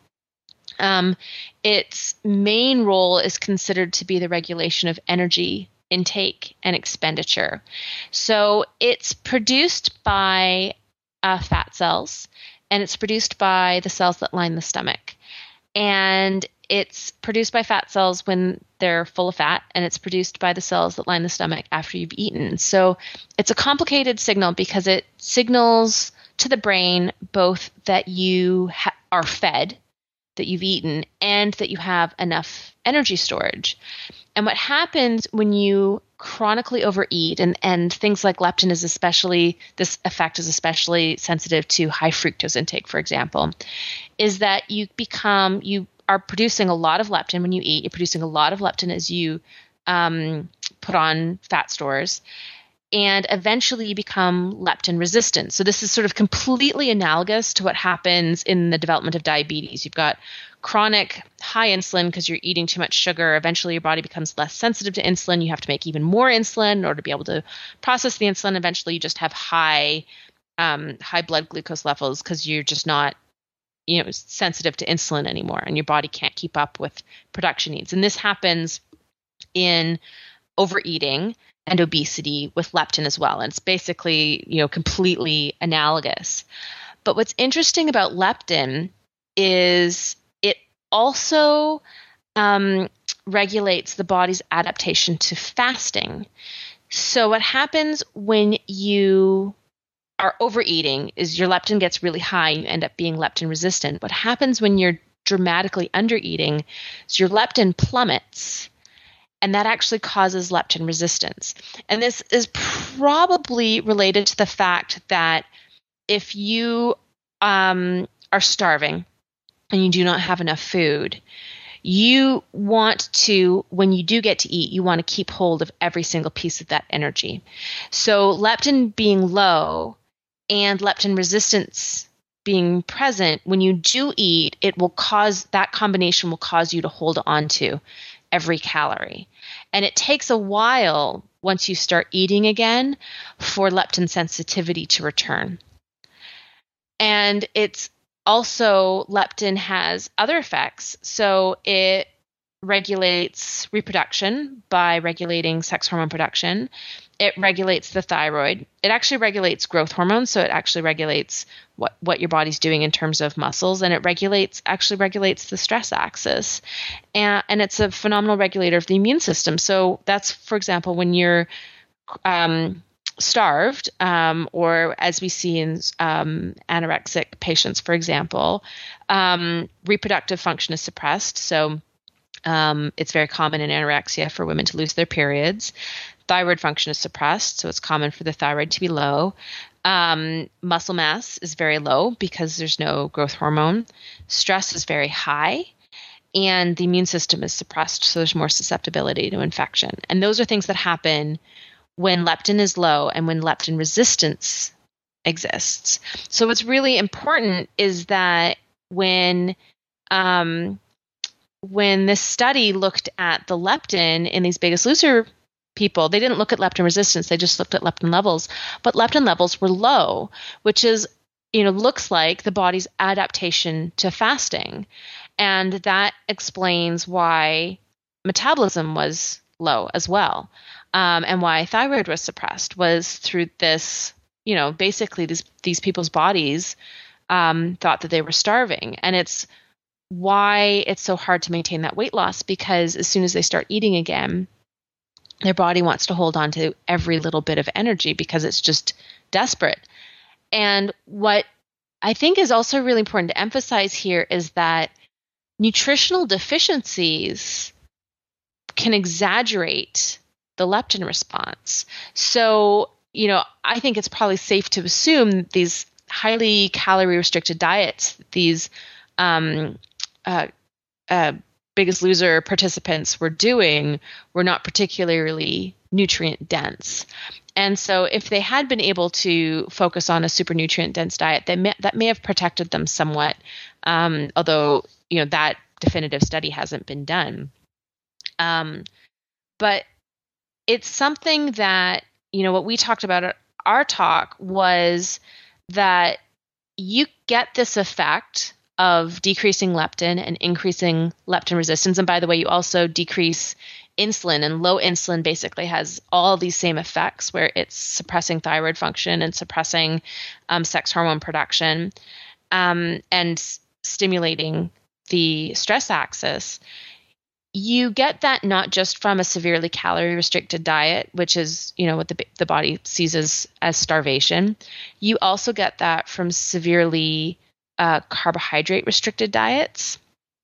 Its main role is considered to be the regulation of energy intake and expenditure. So it's produced by fat cells, and it's produced by the cells that line the stomach. And it's produced by fat cells when they're full of fat, and it's produced by the cells that line the stomach after you've eaten. So it's a complicated signal because it signals to the brain both that you are fed, that you've eaten, and that you have enough energy storage. And what happens when you chronically overeat, and things like leptin is especially, this effect is especially sensitive to high fructose intake, for example, is that you are producing a lot of leptin when you eat. You're producing a lot of leptin as you put on fat stores, and eventually you become leptin resistant. So this is sort of completely analogous to what happens in the development of diabetes. You've got chronic high insulin because you're eating too much sugar. Eventually your body becomes less sensitive to insulin. You have to make even more insulin in order to be able to process the insulin. Eventually you just have high blood glucose levels because you're just not sensitive to insulin anymore, and your body can't keep up with production needs. And this happens in overeating and obesity with leptin as well. And it's basically, completely analogous. But what's interesting about leptin is it also regulates the body's adaptation to fasting. So what happens when you are overeating is your leptin gets really high and you end up being leptin resistant. What happens when you're dramatically undereating is your leptin plummets, and that actually causes leptin resistance. And this is probably related to the fact that if you are starving and you do not have enough food, you want to, when you do get to eat, you want to keep hold of every single piece of that energy. So leptin being low and leptin resistance being present, when you do eat, that combination will cause you to hold on to every calorie. And it takes a while, once you start eating again, for leptin sensitivity to return. And it's also, leptin has other effects. So it regulates reproduction by regulating sex hormone production. It regulates the thyroid. It actually regulates growth hormones, so it actually regulates what your body's doing in terms of muscles, and it actually regulates the stress axis. And it's a phenomenal regulator of the immune system. So that's, for example, when you're starved, or as we see in anorexic patients, for example, reproductive function is suppressed. So it's very common in anorexia for women to lose their periods. Thyroid function is suppressed, so it's common for the thyroid to be low. Muscle mass is very low because there's no growth hormone. Stress is very high, and the immune system is suppressed, so there's more susceptibility to infection. And those are things that happen when leptin is low and when leptin resistance exists. So what's really important is that when this study looked at the leptin in these Biggest Loser people, they didn't look at leptin resistance, they just looked at leptin levels. But leptin levels were low, which is, looks like the body's adaptation to fasting. And that explains why metabolism was low as well. And why thyroid was suppressed was through this, basically these people's bodies thought that they were starving. And it's why it's so hard to maintain that weight loss, because as soon as they start eating again, their body wants to hold on to every little bit of energy because it's just desperate. And what I think is also really important to emphasize here is that nutritional deficiencies can exaggerate the leptin response. So, I think it's probably safe to assume these highly calorie restricted diets, these Biggest Loser participants were doing, were not particularly nutrient dense. And so if they had been able to focus on a super nutrient dense diet, that may have protected them somewhat, although that definitive study hasn't been done. But it's something that, what we talked about at our talk was that you get this effect of decreasing leptin and increasing leptin resistance. And by the way, you also decrease insulin, and low insulin basically has all these same effects where it's suppressing thyroid function and suppressing sex hormone production and stimulating the stress axis. You get that not just from a severely calorie restricted diet, which is, what the body sees as starvation. You also get that from severely carbohydrate restricted diets.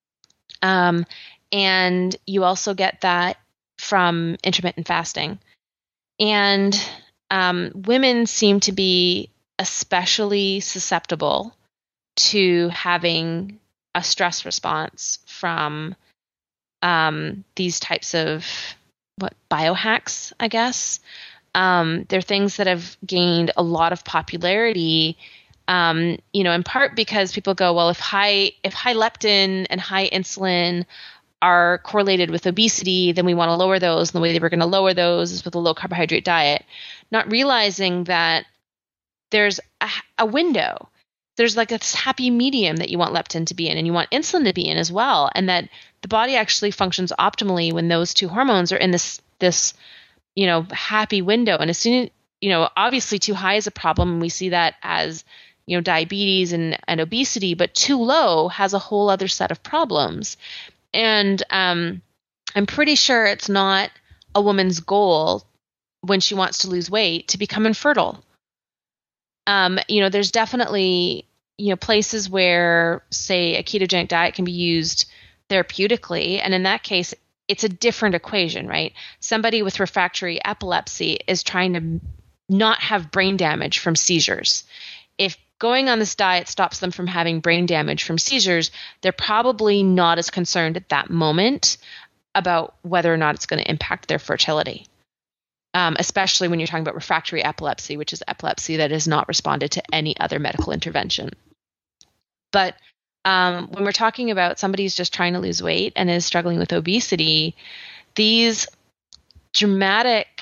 And you also get that from intermittent fasting. And women seem to be especially susceptible to having a stress response from these types of biohacks, I guess. They're things that have gained a lot of popularity, in part because people go, well, if high leptin and high insulin are correlated with obesity, then we want to lower those. And the way that we're going to lower those is with a low carbohydrate diet, not realizing that there's a window. There's like this happy medium that you want leptin to be in and you want insulin to be in as well. And that the body actually functions optimally when those two hormones are in this happy window. And as soon as, obviously too high is a problem. And we see that as, diabetes and obesity, but too low has a whole other set of problems. And I'm pretty sure it's not a woman's goal when she wants to lose weight to become infertile. There's definitely, places where, say, a ketogenic diet can be used therapeutically. And in that case, it's a different equation, right? Somebody with refractory epilepsy is trying to not have brain damage from seizures. If going on this diet stops them from having brain damage from seizures, they're probably not as concerned at that moment about whether or not it's going to impact their fertility. Especially when you're talking about refractory epilepsy, which is epilepsy that has not responded to any other medical intervention. But when we're talking about somebody who's just trying to lose weight and is struggling with obesity, these dramatic,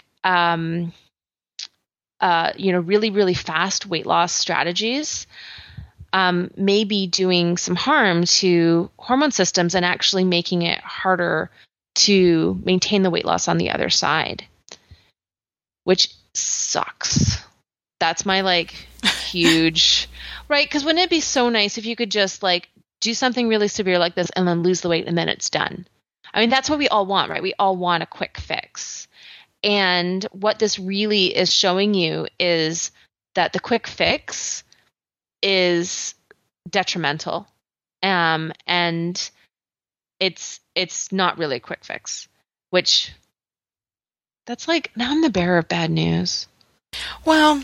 really, really fast weight loss strategies may be doing some harm to hormone systems and actually making it harder to maintain the weight loss on the other side, which sucks. That's my huge, right? Because wouldn't it be so nice if you could just do something really severe like this and then lose the weight and then it's done? I mean, that's what we all want, right? We all want a quick fix. And what this really is showing you is that the quick fix is detrimental. And it's not really a quick fix, which that's now I'm the bearer of bad news. Well,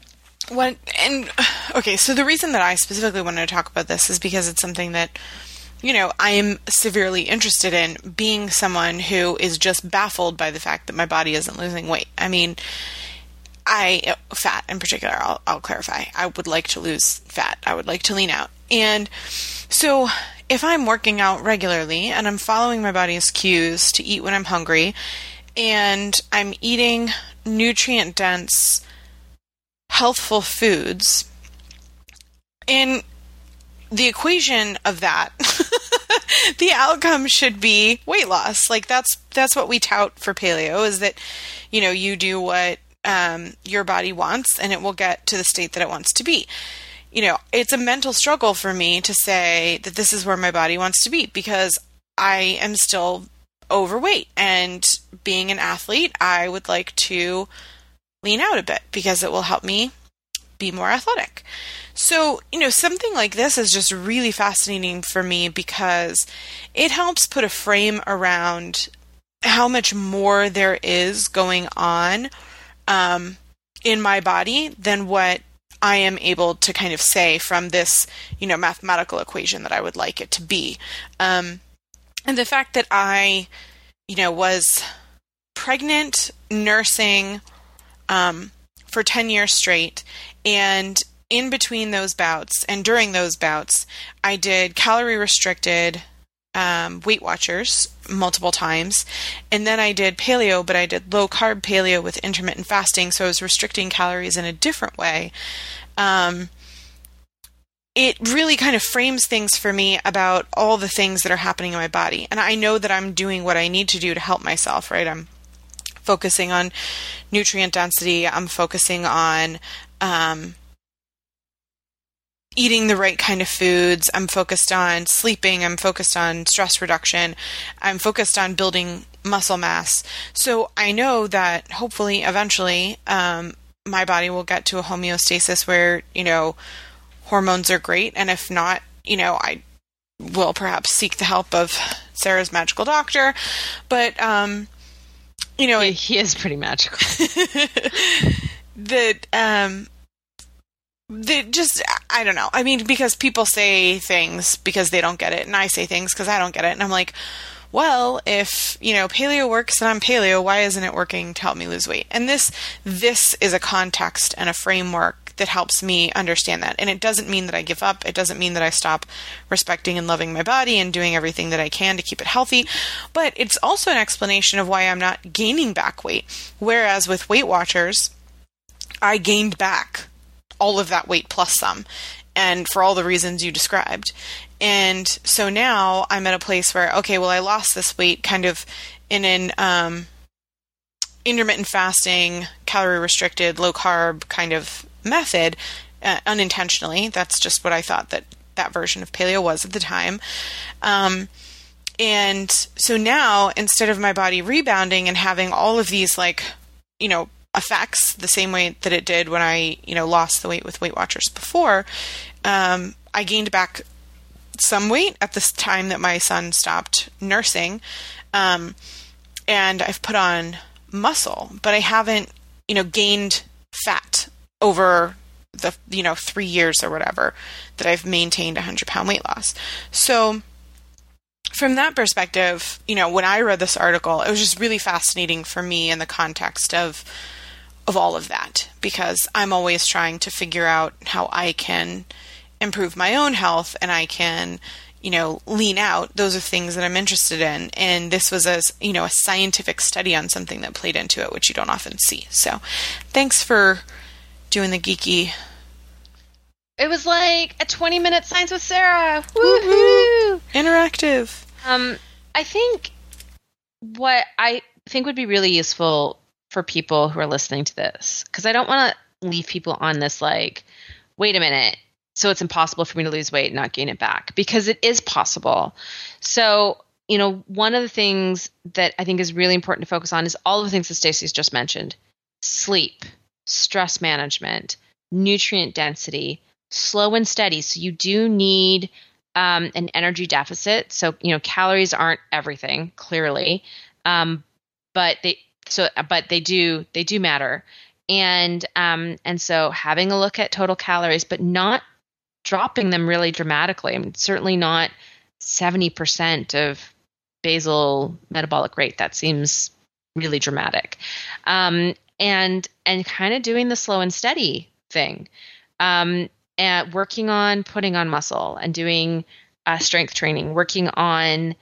so the reason that I specifically wanted to talk about this is because it's something that, I am severely interested in, being someone who is just baffled by the fact that my body isn't losing weight. I mean, fat in particular, I'll clarify. I would like to lose fat. I would like to lean out. And so if I'm working out regularly and I'm following my body's cues to eat when I'm hungry, and I'm eating nutrient-dense, healthful foods, and the equation of that, the outcome should be weight loss. That's what we tout for paleo, is that, you do what your body wants and it will get to the state that it wants to be. It's a mental struggle for me to say that this is where my body wants to be, because I am still overweight, and being an athlete, I would like to lean out a bit because it will help me be more athletic. So, something like this is just really fascinating for me because it helps put a frame around how much more there is going on in my body than what I am able to kind of say from this, mathematical equation that I would like it to be. And the fact that I, was pregnant, nursing for 10 years straight, and in between those bouts and during those bouts, I did calorie-restricted Weight Watchers multiple times, and then I did paleo, but I did low-carb paleo with intermittent fasting, so I was restricting calories in a different way. It really kind of frames things for me about all the things that are happening in my body. And I know that I'm doing what I need to do to help myself, right? I'm focusing on nutrient density. I'm focusing on eating the right kind of foods. I'm focused on sleeping. I'm focused on stress reduction. I'm focused on building muscle mass. So I know that hopefully, eventually, my body will get to a homeostasis where, hormones are great. And if not, I will perhaps seek the help of Sarah's magical doctor. But You know, he is pretty magical. that just, I don't know. I mean, because people say things because they don't get it, and I say things because I don't get it, and I'm like, well, if, you know, paleo works and I'm paleo, why isn't it working to help me lose weight? And this is a context and a framework that helps me understand that. And it doesn't mean that I give up. It doesn't mean that I stop respecting and loving my body and doing everything that I can to keep it healthy. But it's also an explanation of why I'm not gaining back weight. Whereas with Weight Watchers, I gained back all of that weight plus some, and for all the reasons you described. And so now I'm at a place where, okay, well, I lost this weight kind of in an intermittent fasting, calorie restricted, low carb kind of method, unintentionally. That's just what I thought that version of paleo was at the time. And so now, instead of my body rebounding and having all of these, like, you know, effects the same way that it did when I, you know, lost the weight with Weight Watchers before, I gained back some weight at this time that my son stopped nursing. And I've put on muscle, but I haven't, you know, gained fat over the, you know, 3 years or whatever that I've maintained 100-pound weight loss. So from that perspective, you know, when I read this article, it was just really fascinating for me in the context of all of that, because I'm always trying to figure out how I can improve my own health and I can, you know, lean out. Those are things that I'm interested in. And this was a scientific study on something that played into it, which you don't often see. So thanks for doing the geeky. It was like a 20-minute Science with Sarah. Woohoo! Interactive. I think what I think would be really useful for people who are listening to this, because I don't want to leave people on this like, wait a minute, so it's impossible for me to lose weight and not gain it back, because it is possible. So, you know, one of the things that I think is really important to focus on is all of the things that Stacey's just mentioned: sleep, stress management, nutrient density, slow and steady. So you do need an energy deficit. So, you know, calories aren't everything, clearly, but they do matter. And so having a look at total calories, but not dropping them really dramatically. I mean, certainly not 70% of basal metabolic rate. That seems really dramatic. And kind of doing the slow and steady thing. And working on putting on muscle and doing strength training, working on,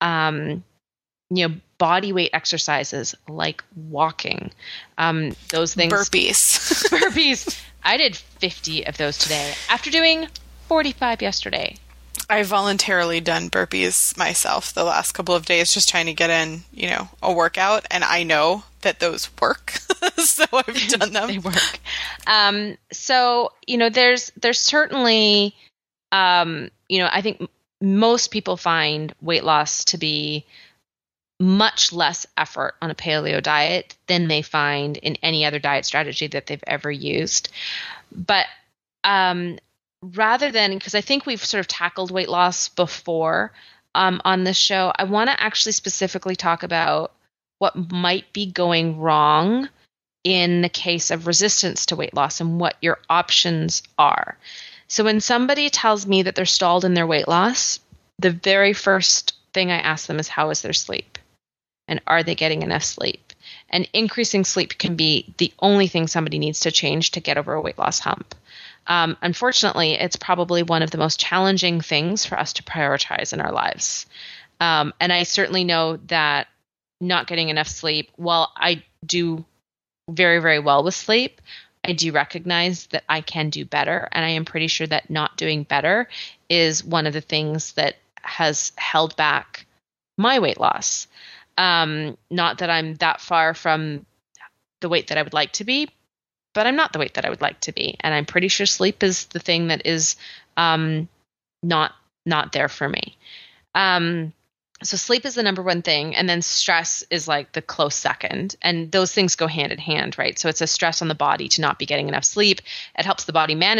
body weight exercises like walking, those things. Burpees. I did 50 of those today after doing 45 yesterday. I voluntarily done burpees myself the last couple of days, just trying to get in, you know, a workout, and I know that those work. So I've done them. They work. So, you know, there's certainly, I think most people find weight loss to be much less effort on a paleo diet than they find in any other diet strategy that they've ever used. But rather than, because I think we've sort of tackled weight loss before on this show, I want to actually specifically talk about what might be going wrong in the case of resistance to weight loss and what your options are. So when somebody tells me that they're stalled in their weight loss, the very first thing I ask them is, how is their sleep? And are they getting enough sleep? And increasing sleep can be the only thing somebody needs to change to get over a weight loss hump. Unfortunately, it's probably one of the most challenging things for us to prioritize in our lives. And I certainly know that not getting enough sleep, while I do very, very well with sleep, I do recognize that I can do better. And I am pretty sure that not doing better is one of the things that has held back my weight loss. Not that I'm that far from the weight that I would like to be, but I'm not the weight that I would like to be. And I'm pretty sure sleep is the thing that is not there for me. So sleep is the number one thing. And then stress is like the close second. And those things go hand in hand, right? So it's a stress on the body to not be getting enough sleep. It helps the body manage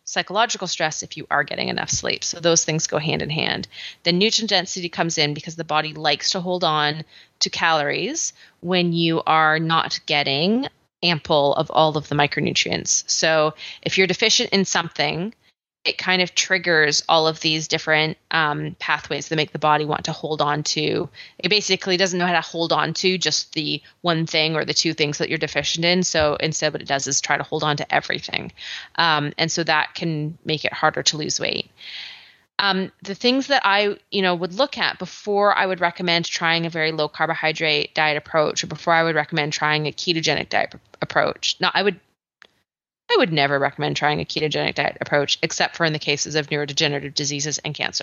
psychological stress if you are getting enough sleep. So those things go hand in hand. Then nutrient density comes in because the body likes to hold on to calories when you are not getting ample of all of the micronutrients. So if you're deficient in something, it kind of triggers all of these different pathways that make the body want to hold on to. It basically doesn't know how to hold on to just the one thing or the two things that you're deficient in. So instead what it does is try to hold on to everything. And so that can make it harder to lose weight. The things that I, would look at before I would recommend trying a very low carbohydrate diet approach, or before I would recommend trying a ketogenic diet approach. Now, I would never recommend trying a ketogenic diet approach, except for in the cases of neurodegenerative diseases and cancer.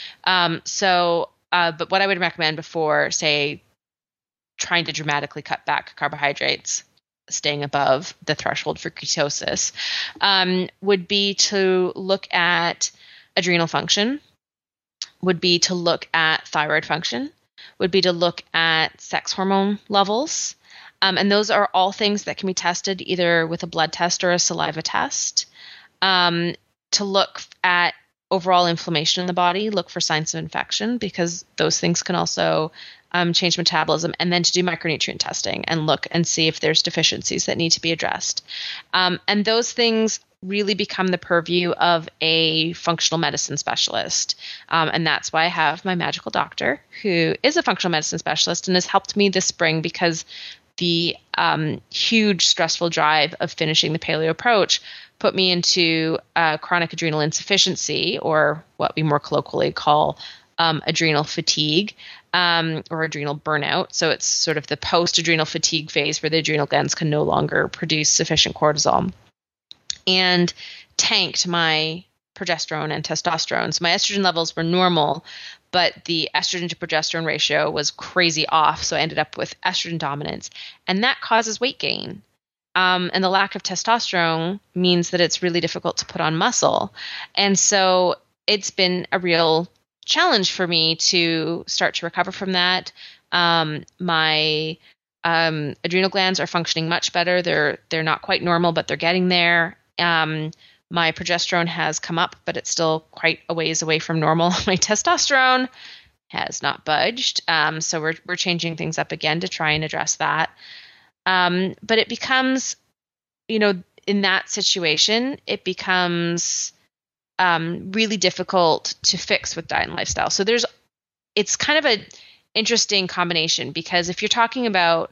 But what I would recommend before, say, trying to dramatically cut back carbohydrates, staying above the threshold for ketosis, would be to look at adrenal function, would be to look at thyroid function, would be to look at sex hormone levels. And those are all things that can be tested either with a blood test or a saliva test. To look at overall inflammation in the body, look for signs of infection, because those things can also change metabolism, and then to do micronutrient testing and look and see if there's deficiencies that need to be addressed. And those things really become the purview of a functional medicine specialist. And that's why I have my magical doctor, who is a functional medicine specialist and has helped me this spring, because the huge stressful drive of finishing the paleo approach put me into chronic adrenal insufficiency, or what we more colloquially call adrenal fatigue, or adrenal burnout. So it's sort of the post-adrenal fatigue phase where the adrenal glands can no longer produce sufficient cortisol, and tanked my progesterone and testosterone. So my estrogen levels were normal, but the estrogen to progesterone ratio was crazy off. So I ended up with estrogen dominance, and that causes weight gain. And the lack of testosterone means that it's really difficult to put on muscle. And so it's been a real challenge for me to start to recover from that. My adrenal glands are functioning much better. They're not quite normal, but they're getting there. My progesterone has come up, but it's still quite a ways away from normal. My testosterone has not budged. So we're changing things up again to try and address that. But it becomes, in that situation, it becomes really difficult to fix with diet and lifestyle. So it's kind of an interesting combination, because if you're talking about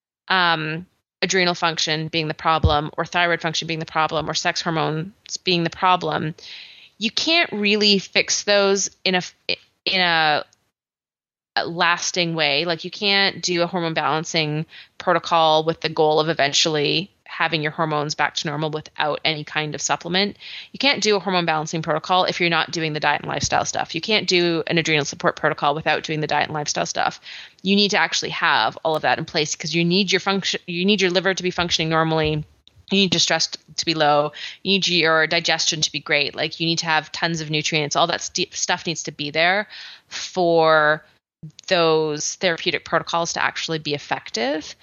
adrenal function being the problem, or thyroid function being the problem, or sex hormones being the problem, you can't really fix those in a lasting way. Like, you can't do a hormone balancing protocol with the goal of eventually having your hormones back to normal without any kind of supplement. You can't do a hormone balancing protocol if you're not doing the diet and lifestyle stuff. You can't do an adrenal support protocol without doing the diet and lifestyle stuff. You need to actually have all of that in place, because you need your liver to be functioning normally. You need your stress to be low. You need your digestion to be great. Like, you need to have tons of nutrients. All that stuff needs to be there for those therapeutic protocols to actually be effective.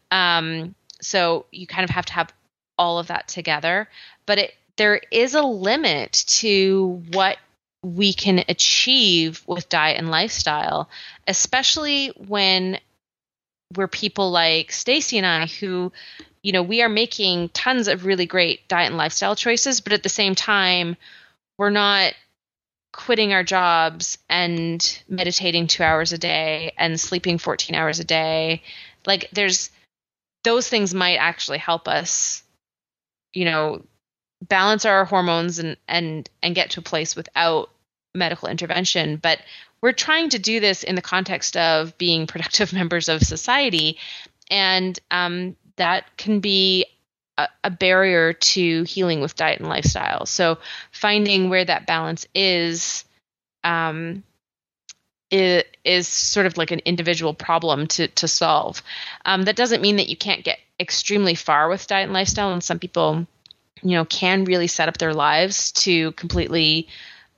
So you kind of have to have all of that together, but there is a limit to what we can achieve with diet and lifestyle, especially when we're people like Stacy and I, who, we are making tons of really great diet and lifestyle choices, but at the same time, we're not quitting our jobs and meditating 2 hours a day and sleeping 14 hours a day. Like, those things might actually help us, balance our hormones and get to a place without medical intervention. But we're trying to do this in the context of being productive members of society. And that can be a barrier to healing with diet and lifestyle. So finding where that balance is sort of like an individual problem to solve. That doesn't mean that you can't get extremely far with diet and lifestyle. And some people, can really set up their lives to completely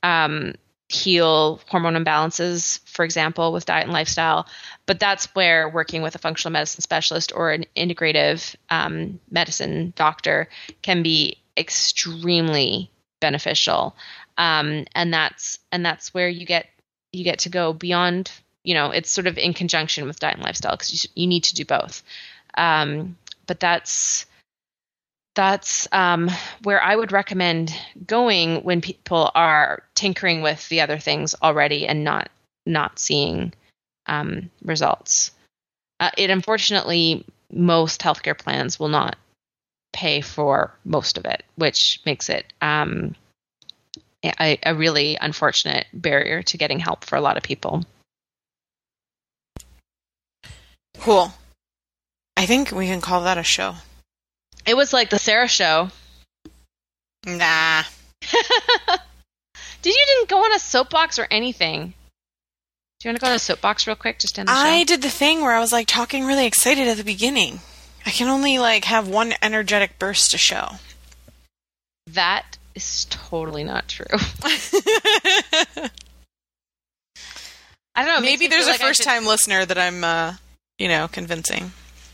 heal hormone imbalances, for example, with diet and lifestyle. But that's where working with a functional medicine specialist or an integrative medicine doctor can be extremely beneficial. And that's where you get to go beyond, it's sort of in conjunction with diet and lifestyle, because you need to do both. But that's where I would recommend going when people are tinkering with the other things already and not seeing results. It unfortunately, most healthcare plans will not pay for most of it, which makes it a really unfortunate barrier to getting help for a lot of people. Cool. I think we can call that a show. It was like the Sarah show. Nah. You didn't go on a soapbox or anything? Do you want to go on a soapbox real quick? Just end the show? I did the thing where I was like talking really excited at the beginning. I can only like have one energetic burst to show. That is totally not true. I don't know. Maybe there's a first-time listener that I'm, convincing.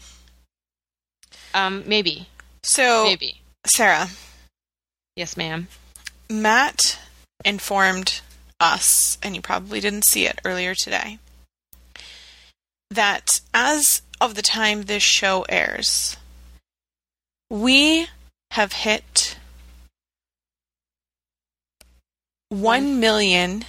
Maybe. So, maybe. Sarah. Yes, ma'am. Matt informed us, and you probably didn't see it earlier today, that as of the time this show airs, we have hit 1 million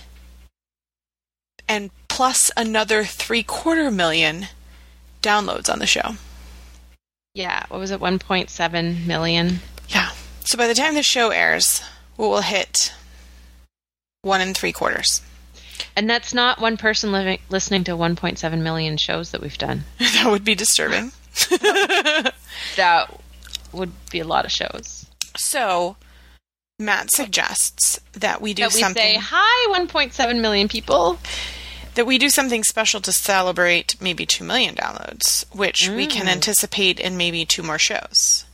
and plus another 750,000 downloads on the show. Yeah, what was it, 1.7 million? Yeah. So by the time this show airs, we will hit 1 3/4. And that's not one person listening to 1.7 million shows that we've done. That would be disturbing. That would be a lot of shows. So, Matt suggests that we do something. Say, hi, 1.7 million people. That we do something special to celebrate maybe 2 million downloads, which we can anticipate in maybe 2 more shows.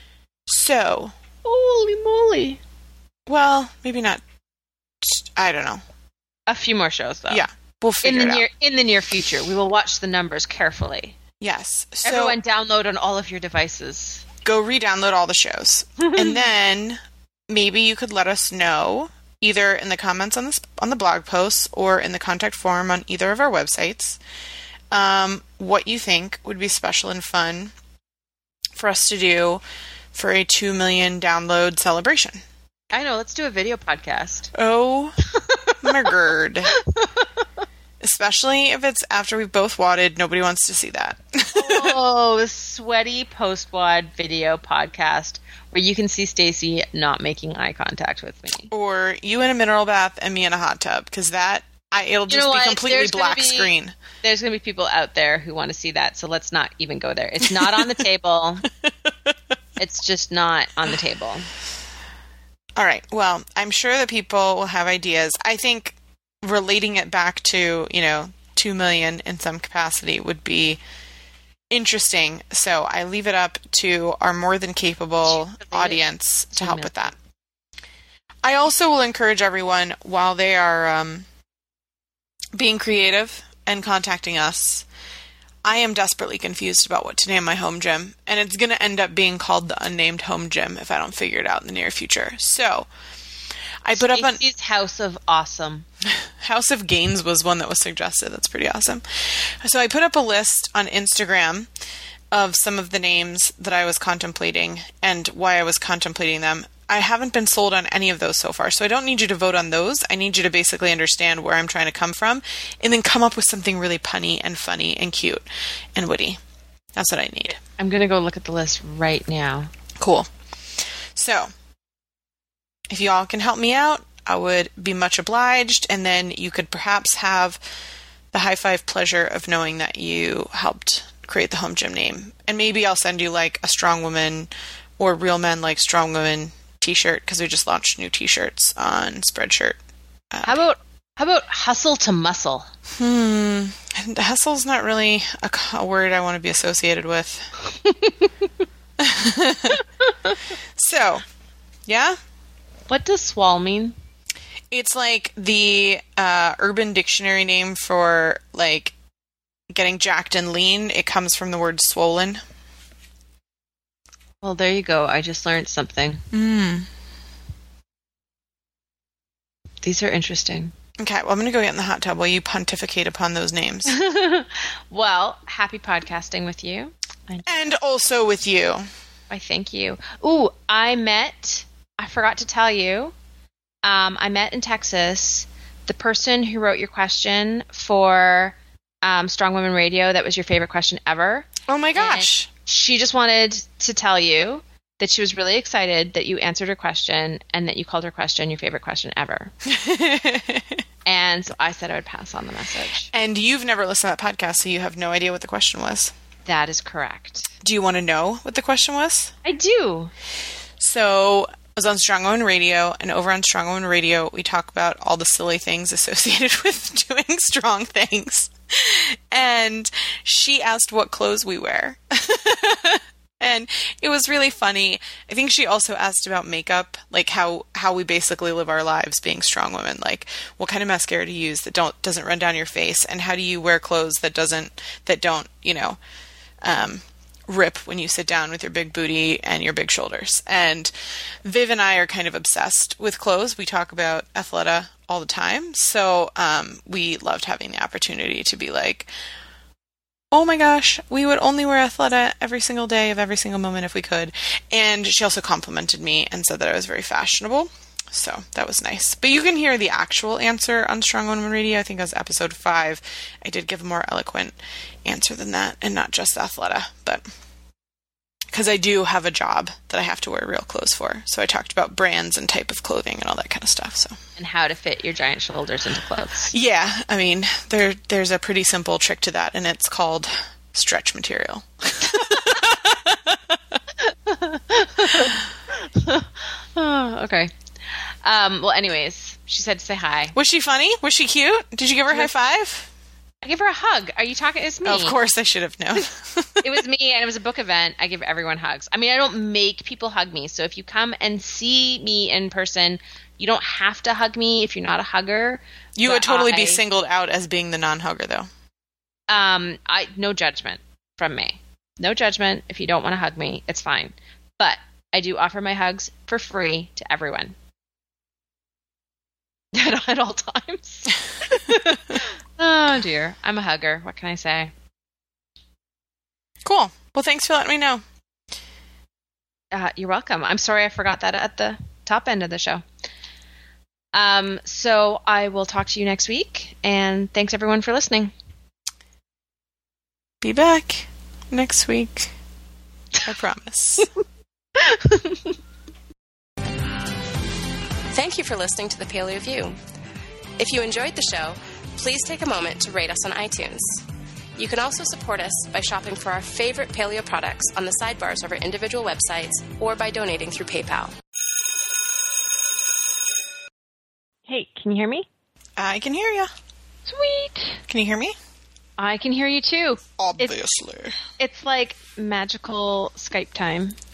So. Holy moly. Well, maybe not. I don't know. A few more shows, though. Yeah. We'll figure it out. In the near future. We will watch the numbers carefully. Yes. So everyone download on all of your devices. Go re-download all the shows. And then maybe you could let us know, either in the comments on the blog posts or in the contact form on either of our websites, what you think would be special and fun for us to do for a 2 million download celebration. I know. Let's do a video podcast. Oh, my God. Especially if it's after we've both wadded. Nobody wants to see that. Oh, a sweaty post-wad video podcast where you can see Stacey not making eye contact with me. Or you in a mineral bath and me in a hot tub, because it'll just be completely black screen. There's going to be people out there who want to see that, so let's not even go there. It's not on the table. It's just not on the table. All right. Well, I'm sure that people will have ideas. I think relating it back to, 2 million in some capacity would be interesting. So I leave it up to our more than capable audience to help with that. I also will encourage everyone, while they are being creative and contacting us, I am desperately confused about what to name my home gym, and it's going to end up being called the Unnamed Home Gym if I don't figure it out in the near future. So I put up Stacey's House of Awesome. House of Gains was one that was suggested. That's pretty awesome. So I put up a list on Instagram of some of the names that I was contemplating and why I was contemplating them. I haven't been sold on any of those so far, so I don't need you to vote on those. I need you to basically understand where I'm trying to come from and then come up with something really punny and funny and cute and witty. That's what I need. I'm going to go look at the list right now. Cool. So, if you all can help me out, I would be much obliged, and then you could perhaps have the high five pleasure of knowing that you helped create the home gym name. And maybe I'll send you like a Strong Woman or Real Men Like Strong Women t-shirt, because we just launched new t-shirts on Spreadshirt. How about hustle to muscle? Hustle's not really a word I want to be associated with. So, yeah? What does swole mean? It's like the Urban Dictionary name for like getting jacked and lean. It comes from the word swollen. Well, there you go. I just learned something. These are interesting. Okay, well, I'm going to go get in the hot tub while you pontificate upon those names. Well, happy podcasting with you. And also with you. I thank you. Ooh, I forgot to tell you, I met in Texas the person who wrote your question for Strong Women Radio. That was your favorite question ever. Oh my gosh. And she just wanted to tell you that she was really excited that you answered her question and that you called her question your favorite question ever. And so I said I would pass on the message. And you've never listened to that podcast, so you have no idea what the question was. That is correct. Do you want to know what the question was? I do. So I was on Strong Women Radio, and over on Strong Women Radio, we talk about all the silly things associated with doing strong things. And she asked what clothes we wear. And it was really funny. I think she also asked about makeup, like how we basically live our lives being strong women. Like, what kind of mascara to use that doesn't run down your face, and how do you wear clothes that don't rip when you sit down with your big booty and your big shoulders. And Viv and I are kind of obsessed with clothes. We talk about Athleta all the time. So we loved having the opportunity to be like, oh my gosh, we would only wear Athleta every single day of every single moment if we could. And she also complimented me and said that I was very fashionable. So that was nice. But you can hear the actual answer on Strong Women Radio. I think it was episode 5. I did give a more eloquent answer than that, and not just Athleta. But because I do have a job that I have to wear real clothes for. So I talked about brands and type of clothing and all that kind of stuff. So. And how to fit your giant shoulders into clothes. Yeah, I mean, there's a pretty simple trick to that, and it's called stretch material. Oh, okay. Well, anyways, she said to say hi. Was she funny? Was she cute? Did you give her a high five? I give her a hug. Are you talking? It's me. Oh, of course, I should have known. It was me, and it was a book event. I give everyone hugs. I mean, I don't make people hug me. So if you come and see me in person, you don't have to hug me if you're not a hugger. You would totally be singled out as being the non-hugger, though. No judgment from me. No judgment. If you don't want to hug me, it's fine. But I do offer my hugs for free to everyone. At all times. Oh, dear. I'm a hugger. What can I say? Cool. Well, thanks for letting me know. You're welcome. I'm sorry I forgot that at the top end of the show. So I will talk to you next week, and thanks everyone for listening. Be back next week. I promise. Thank you for listening to The Paleo View. If you enjoyed the show, please take a moment to rate us on iTunes. You can also support us by shopping for our favorite paleo products on the sidebars of our individual websites or by donating through PayPal. Hey, can you hear me? I can hear you. Sweet. Can you hear me? I can hear you too. Obviously. It's like magical Skype time.